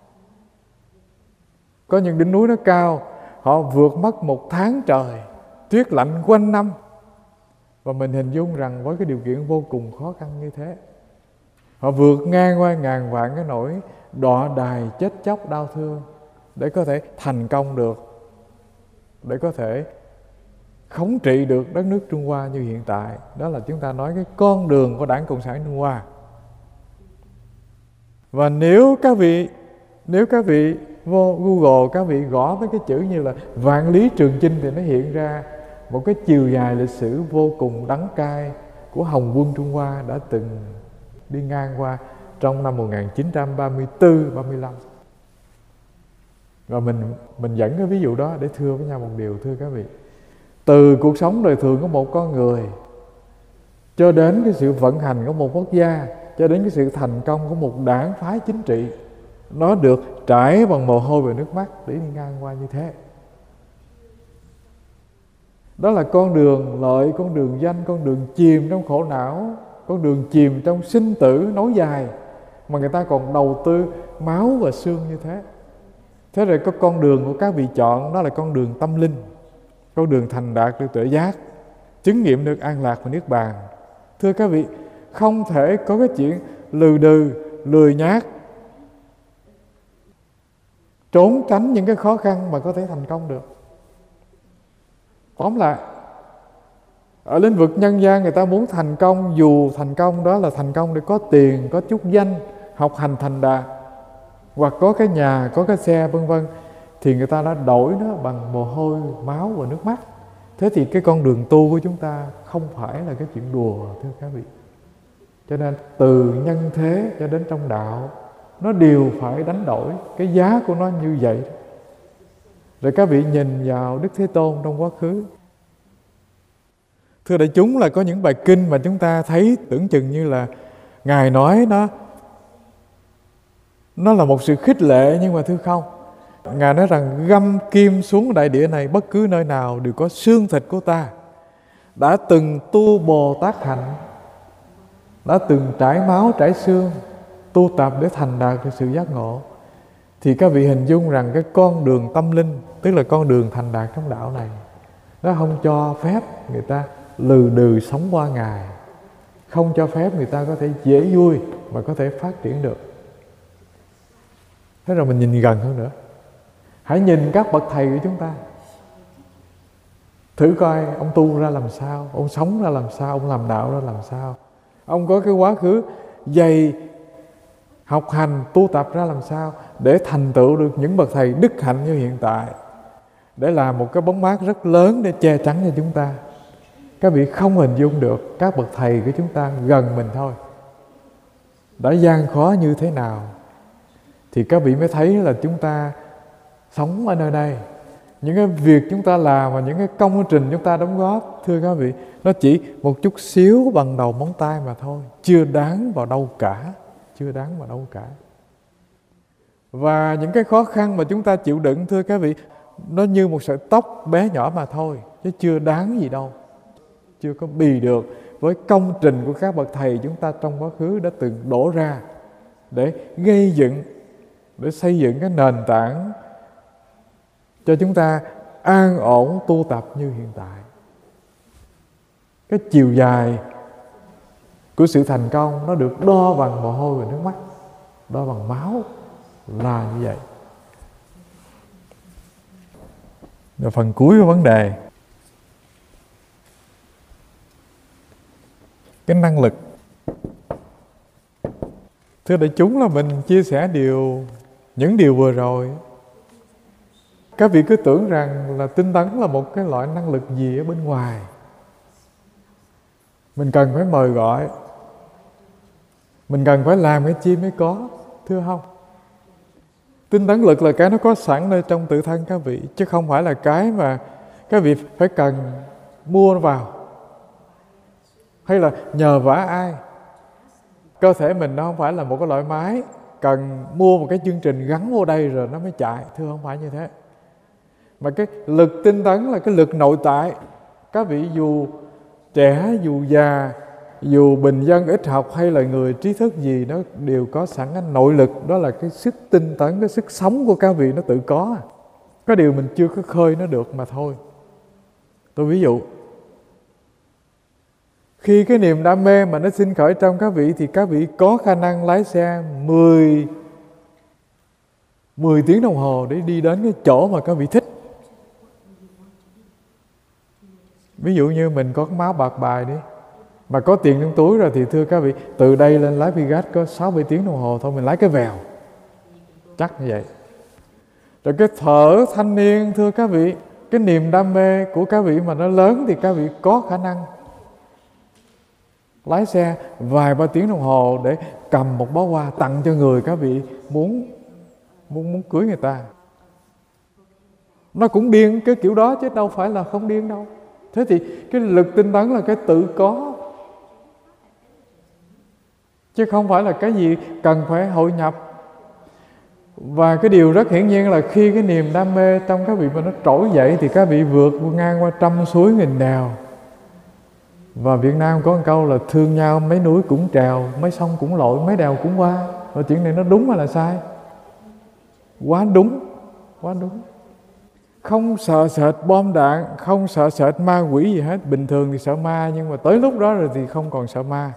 Có những đỉnh núi nó cao, họ vượt mất một tháng trời, tuyết lạnh quanh năm. Và mình hình dung rằng với cái điều kiện vô cùng khó khăn như thế, họ vượt ngang qua ngàn vạn cái nỗi đọa đài chết chóc đau thương để có thể thành công được, để có thể khống trị được đất nước Trung Hoa như hiện tại. Đó là chúng ta nói cái con đường của Đảng Cộng sản Trung Hoa. Và nếu các vị nếu các vị vô Google, các vị gõ mấy cái chữ như là vạn lý trường chinh thì nó hiện ra một cái chiều dài lịch sử vô cùng đắng cay của Hồng quân Trung Hoa đã từng đi ngang qua trong năm một nghìn chín trăm ba mươi tư, ba mươi lăm. Và mình mình dẫn cái ví dụ đó để thưa với nhau một điều, thưa các vị. Từ cuộc sống đời thường của một con người cho đến cái sự vận hành của một quốc gia, cho đến cái sự thành công của một đảng phái chính trị, nó được trải bằng mồ hôi và nước mắt để đi ngang qua như thế. Đó là con đường lợi, con đường danh, con đường chìm trong khổ não, con đường chìm trong sinh tử nối dài, mà người ta còn đầu tư máu và xương như thế. Thế rồi có con đường của các vị chọn, đó là con đường tâm linh, con đường thành đạt được tuệ giác, chứng nghiệm được an lạc và niết bàn. Thưa các vị, không thể có cái chuyện lừ đừ, lười nhác, trốn tránh những cái khó khăn mà có thể thành công được. Tóm lại, Ở lĩnh vực nhân gian người ta muốn thành công, dù thành công đó là thành công để có tiền, có chút danh, học hành thành đạt, hoặc có cái nhà, có cái xe vân vân, thì người ta đã đổi nó bằng mồ hôi, máu và nước mắt. Thế thì cái con đường tu của chúng ta không phải là cái chuyện đùa, thưa các vị. Cho nên từ nhân thế cho đến trong đạo, nó đều phải đánh đổi, cái giá của nó như vậy. Rồi các vị nhìn vào Đức Thế Tôn trong quá khứ. Thưa đại chúng, là có những bài kinh mà chúng ta thấy tưởng chừng như là Ngài nói nó Nó là một sự khích lệ, nhưng mà thưa không. Ngài nói rằng găm kim xuống đại địa này, bất cứ nơi nào đều có xương thịt của ta. Đã từng tu Bồ Tát hạnh, đã từng trải máu trải xương, tu tập để thành đạt được sự giác ngộ. Thì các vị hình dung rằng cái con đường tâm linh, tức là con đường thành đạt trong đạo này, nó không cho phép người ta lừ đừ sống qua ngày, không cho phép người ta có thể dễ vui và có thể phát triển được. Thế rồi mình nhìn gần hơn nữa. Hãy nhìn các bậc thầy của chúng ta. Thử coi ông tu ra làm sao, ông sống ra làm sao, ông làm đạo ra làm sao. Ông có cái quá khứ dày học hành, tu tập ra làm sao để thành tựu được những bậc thầy đức hạnh như hiện tại, để làm một cái bóng mát rất lớn để che chắn cho chúng ta. Các vị không hình dung được các bậc thầy của chúng ta gần mình thôi đã gian khó như thế nào, thì các vị mới thấy là chúng ta sống ở nơi đây. Những cái việc chúng ta làm và những cái công trình chúng ta đóng góp, thưa các vị, nó chỉ một chút xíu bằng đầu móng tay mà thôi, chưa đáng vào đâu cả, chưa đáng vào đâu cả. Và những cái khó khăn mà chúng ta chịu đựng, thưa các vị, nó như một sợi tóc bé nhỏ mà thôi, chứ chưa đáng gì đâu, chưa có bì được với công trình của các bậc thầy chúng ta trong quá khứ đã từng đổ ra để gây dựng, để xây dựng cái nền tảng cho chúng ta an ổn tu tập như hiện tại. Cái chiều dài của sự thành công nó được đo bằng mồ hôi và nước mắt, đo bằng máu, là như vậy. Rồi phần cuối của vấn đề, cái năng lực. Thưa đại chúng, là mình chia sẻ điều những điều vừa rồi. Các vị cứ tưởng rằng là tinh tấn là một cái loại năng lực gì ở bên ngoài, mình cần phải mời gọi, mình cần phải làm cái chi mới có. Thưa không, tinh tấn lực là cái nó có sẵn nơi trong tự thân các vị, chứ không phải là cái mà các vị phải cần mua nó vào, hay là nhờ vả ai. Cơ thể mình nó không phải là một cái loại máy cần mua một cái chương trình gắn vô đây rồi nó mới chạy. Thưa không phải như thế. Mà cái lực tinh tấn là cái lực nội tại. Các vị dù trẻ, dù già, dù bình dân ít học hay là người trí thức gì, nó đều có sẵn cái nội lực. Đó là cái sức tinh tấn, cái sức sống của các vị nó tự có. Có điều mình chưa có khơi nó được mà thôi. Tôi ví dụ, khi cái niềm đam mê mà nó sinh khởi trong các vị, thì các vị có khả năng lái xe mười, mười tiếng đồng hồ để đi đến cái chỗ mà các vị thích. Ví dụ như mình có cái máu bạc bài đi, mà có tiền trong túi rồi, thì thưa các vị, từ đây lên lái Vigat có sáu bảy tiếng đồng hồ thôi, mình lái cái vèo. Chắc như vậy. Rồi cái thở thanh niên, thưa các vị, cái niềm đam mê của các vị mà nó lớn, thì các vị có khả năng lái xe vài ba tiếng đồng hồ để cầm một bó hoa tặng cho người các vị muốn muốn muốn cưới người ta. Nó cũng điên cái kiểu đó chứ đâu phải là không điên đâu. Thế thì cái lực tinh tấn là cái tự có, chứ không phải là cái gì cần phải hội nhập. Và cái điều rất hiển nhiên là khi cái niềm đam mê trong các vị mà nó trỗi dậy, thì các vị vượt ngang qua trăm suối nghìn đèo. Và Việt Nam có một câu là thương nhau mấy núi cũng trèo, mấy sông cũng lội, mấy đèo cũng qua. Và chuyện này nó đúng hay là sai? Quá đúng, quá đúng. Không sợ sệt bom đạn, không sợ sệt ma quỷ gì hết. Bình thường thì sợ ma, nhưng mà tới lúc đó rồi thì không còn sợ ma.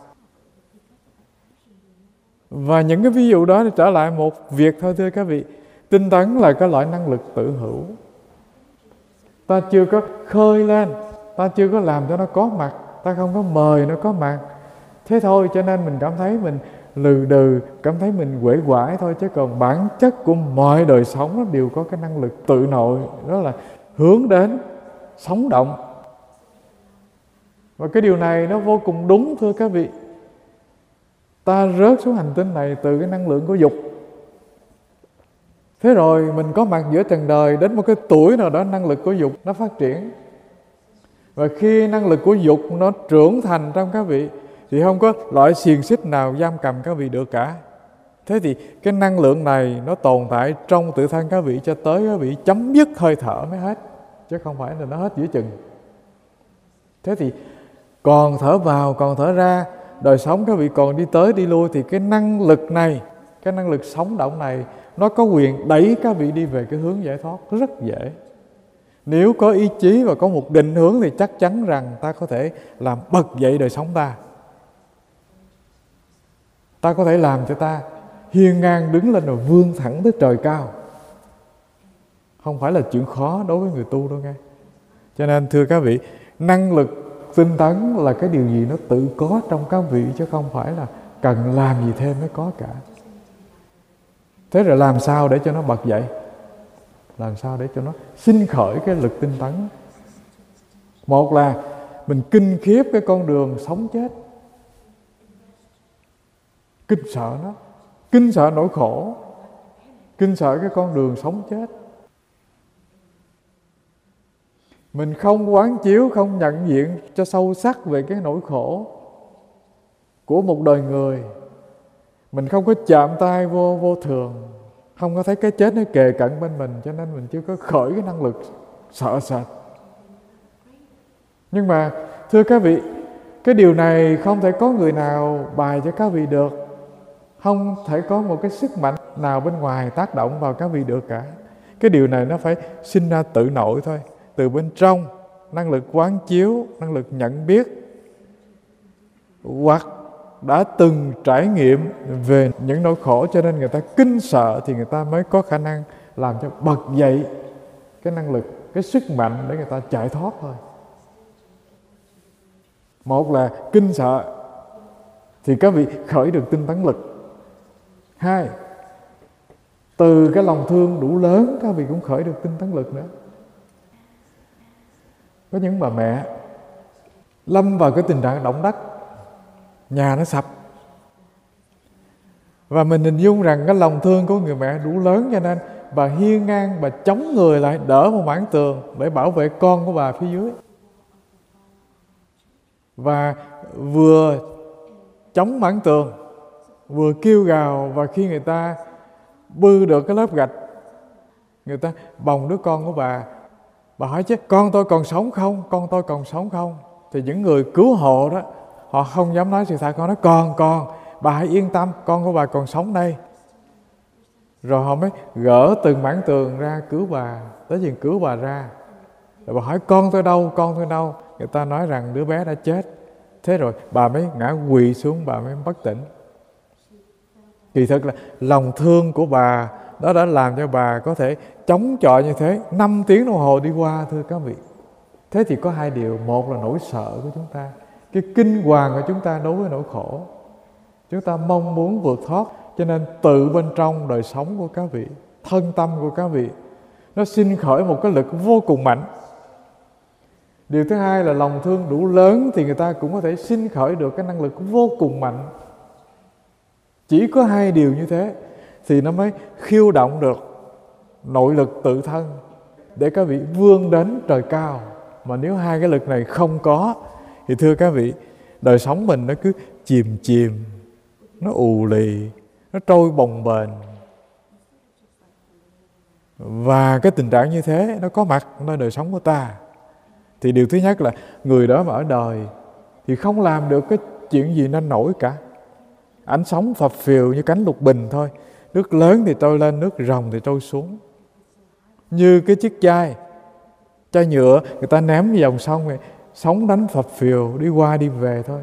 Và những cái ví dụ đó thì trở lại một việc thôi, thưa các vị. Tinh tấn là cái loại năng lực tự hữu. Ta chưa có khơi lên, ta chưa có làm cho nó có mặt, ta không có mời nó có mặt. Thế thôi, cho nên mình cảm thấy mình lừ đừ, cảm thấy mình uể oải thôi. Chứ còn bản chất của mọi đời sống nó đều có cái năng lực tự nội, đó là hướng đến sống động. Và cái điều này nó vô cùng đúng, thưa các vị. Ta rớt xuống hành tinh này từ cái năng lượng của dục. Thế rồi mình có mặt giữa trần đời, đến một cái tuổi nào đó năng lực của dục nó phát triển. Và khi năng lực của dục nó trưởng thành trong các vị, thì không có loại xiềng xích nào giam cầm các vị được cả. Thế thì cái năng lượng này nó tồn tại trong tự thân các vị cho tới các vị chấm dứt hơi thở mới hết, chứ không phải là nó hết giữa chừng. Thế thì còn thở vào, còn thở ra, đời sống các vị còn đi tới đi lui, thì cái năng lực này, cái năng lực sống động này, nó có quyền đẩy các vị đi về cái hướng giải thoát rất dễ. Nếu có ý chí và có một định hướng thì chắc chắn rằng ta có thể làm bật dậy đời sống ta. Ta có thể làm cho ta hiên ngang đứng lên rồi vươn thẳng tới trời cao. Không phải là chuyện khó đối với người tu đâu nghe. Cho nên thưa các vị, năng lực tinh tấn là cái điều gì nó tự có trong các vị, chứ không phải là cần làm gì thêm mới có cả. Thế rồi làm sao để cho nó bật dậy? Làm sao để cho nó sinh khởi cái lực tinh tấn? Một là mình kinh khiếp cái con đường sống chết, kinh sợ nó, kinh sợ nỗi khổ, kinh sợ cái con đường sống chết. Mình không quán chiếu, không nhận diện cho sâu sắc về cái nỗi khổ của một đời người. Mình không có chạm tay vô vô thường, không có thấy cái chết nó kề cận bên mình, cho nên mình chưa có khởi cái năng lực sợ sệt. Nhưng mà thưa các vị, cái điều này không thể có người nào bài cho các vị được. Không thể có một cái sức mạnh nào bên ngoài tác động vào các vị được cả. Cái điều này nó phải sinh ra tự nội thôi, từ bên trong, năng lực quán chiếu, năng lực nhận biết, hoặc đã từng trải nghiệm về những nỗi khổ cho nên người ta kinh sợ, thì người ta mới có khả năng làm cho bật dậy cái năng lực, cái sức mạnh để người ta chạy thoát thôi. Một là kinh sợ thì các vị khởi được tinh tấn lực. Hai, từ cái lòng thương đủ lớn các vị cũng khởi được tinh tấn lực nữa. Có những bà mẹ lâm vào cái tình trạng động đất, nhà nó sập, và mình hình dung rằng cái lòng thương của người mẹ đủ lớn, cho nên bà hiên ngang, bà chống người lại đỡ một mảng tường để bảo vệ con của bà phía dưới. Và vừa chống mảng tường, vừa kêu gào, và khi người ta bư được cái lớp gạch, người ta bồng đứa con của bà, bà hỏi chứ con tôi còn sống không, con tôi còn sống không? Thì những người cứu hộ đó, họ không dám nói sự thật, họ nói còn, còn, bà hãy yên tâm, con của bà còn sống đây. Rồi họ mới gỡ từng mảng tường ra cứu bà, tới chừng cứu bà ra. Rồi bà hỏi con tôi đâu, con tôi đâu? Người ta nói rằng đứa bé đã chết. Thế rồi bà mới ngã quỵ xuống, bà mới bất tỉnh. Kỳ thực là lòng thương của bà đó đã làm cho bà có thể chống chọi như thế năm tiếng đồng hồ đi qua, thưa các vị. Thế thì có hai điều. Một là nỗi sợ của chúng ta, cái kinh hoàng của chúng ta đối với nỗi khổ. Chúng ta mong muốn vượt thoát, cho nên tự bên trong đời sống của các vị, thân tâm của các vị, nó sinh khởi một cái lực vô cùng mạnh. Điều thứ hai là lòng thương đủ lớn thì người ta cũng có thể sinh khởi được cái năng lực vô cùng mạnh. Chỉ có hai điều như thế thì nó mới khiêu động được nội lực tự thân để các vị vươn đến trời cao. Mà nếu hai cái lực này không có thì thưa các vị, đời sống mình nó cứ chìm chìm, nó ù lì, nó trôi bồng bềnh. Và cái tình trạng như thế nó có mặt nơi đời sống của ta. Thì điều thứ nhất là người đó mà ở đời thì không làm được cái chuyện gì nên nổi cả. Ảnh sống phập phìu như cánh lục bình thôi. Nước lớn thì trôi lên, nước ròng thì trôi xuống. Như cái chiếc chai, chai nhựa người ta ném vào dòng sông này, sóng đánh phập phìu đi qua đi về thôi.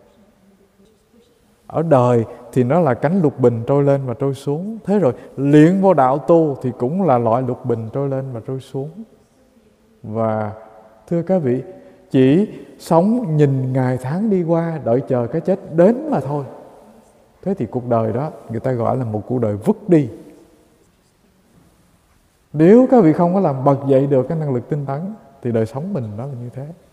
Ở đời thì nó là cánh lục bình trôi lên và trôi xuống. Thế rồi luyện vô đạo tu thì cũng là loại lục bình trôi lên và trôi xuống. Và thưa các vị, chỉ sống nhìn ngày tháng đi qua, đợi chờ cái chết đến mà thôi. Thế thì cuộc đời đó người ta gọi là một cuộc đời vứt đi. Nếu các vị không có làm bật dậy được cái năng lực tinh tấn thì đời sống mình nó là như thế.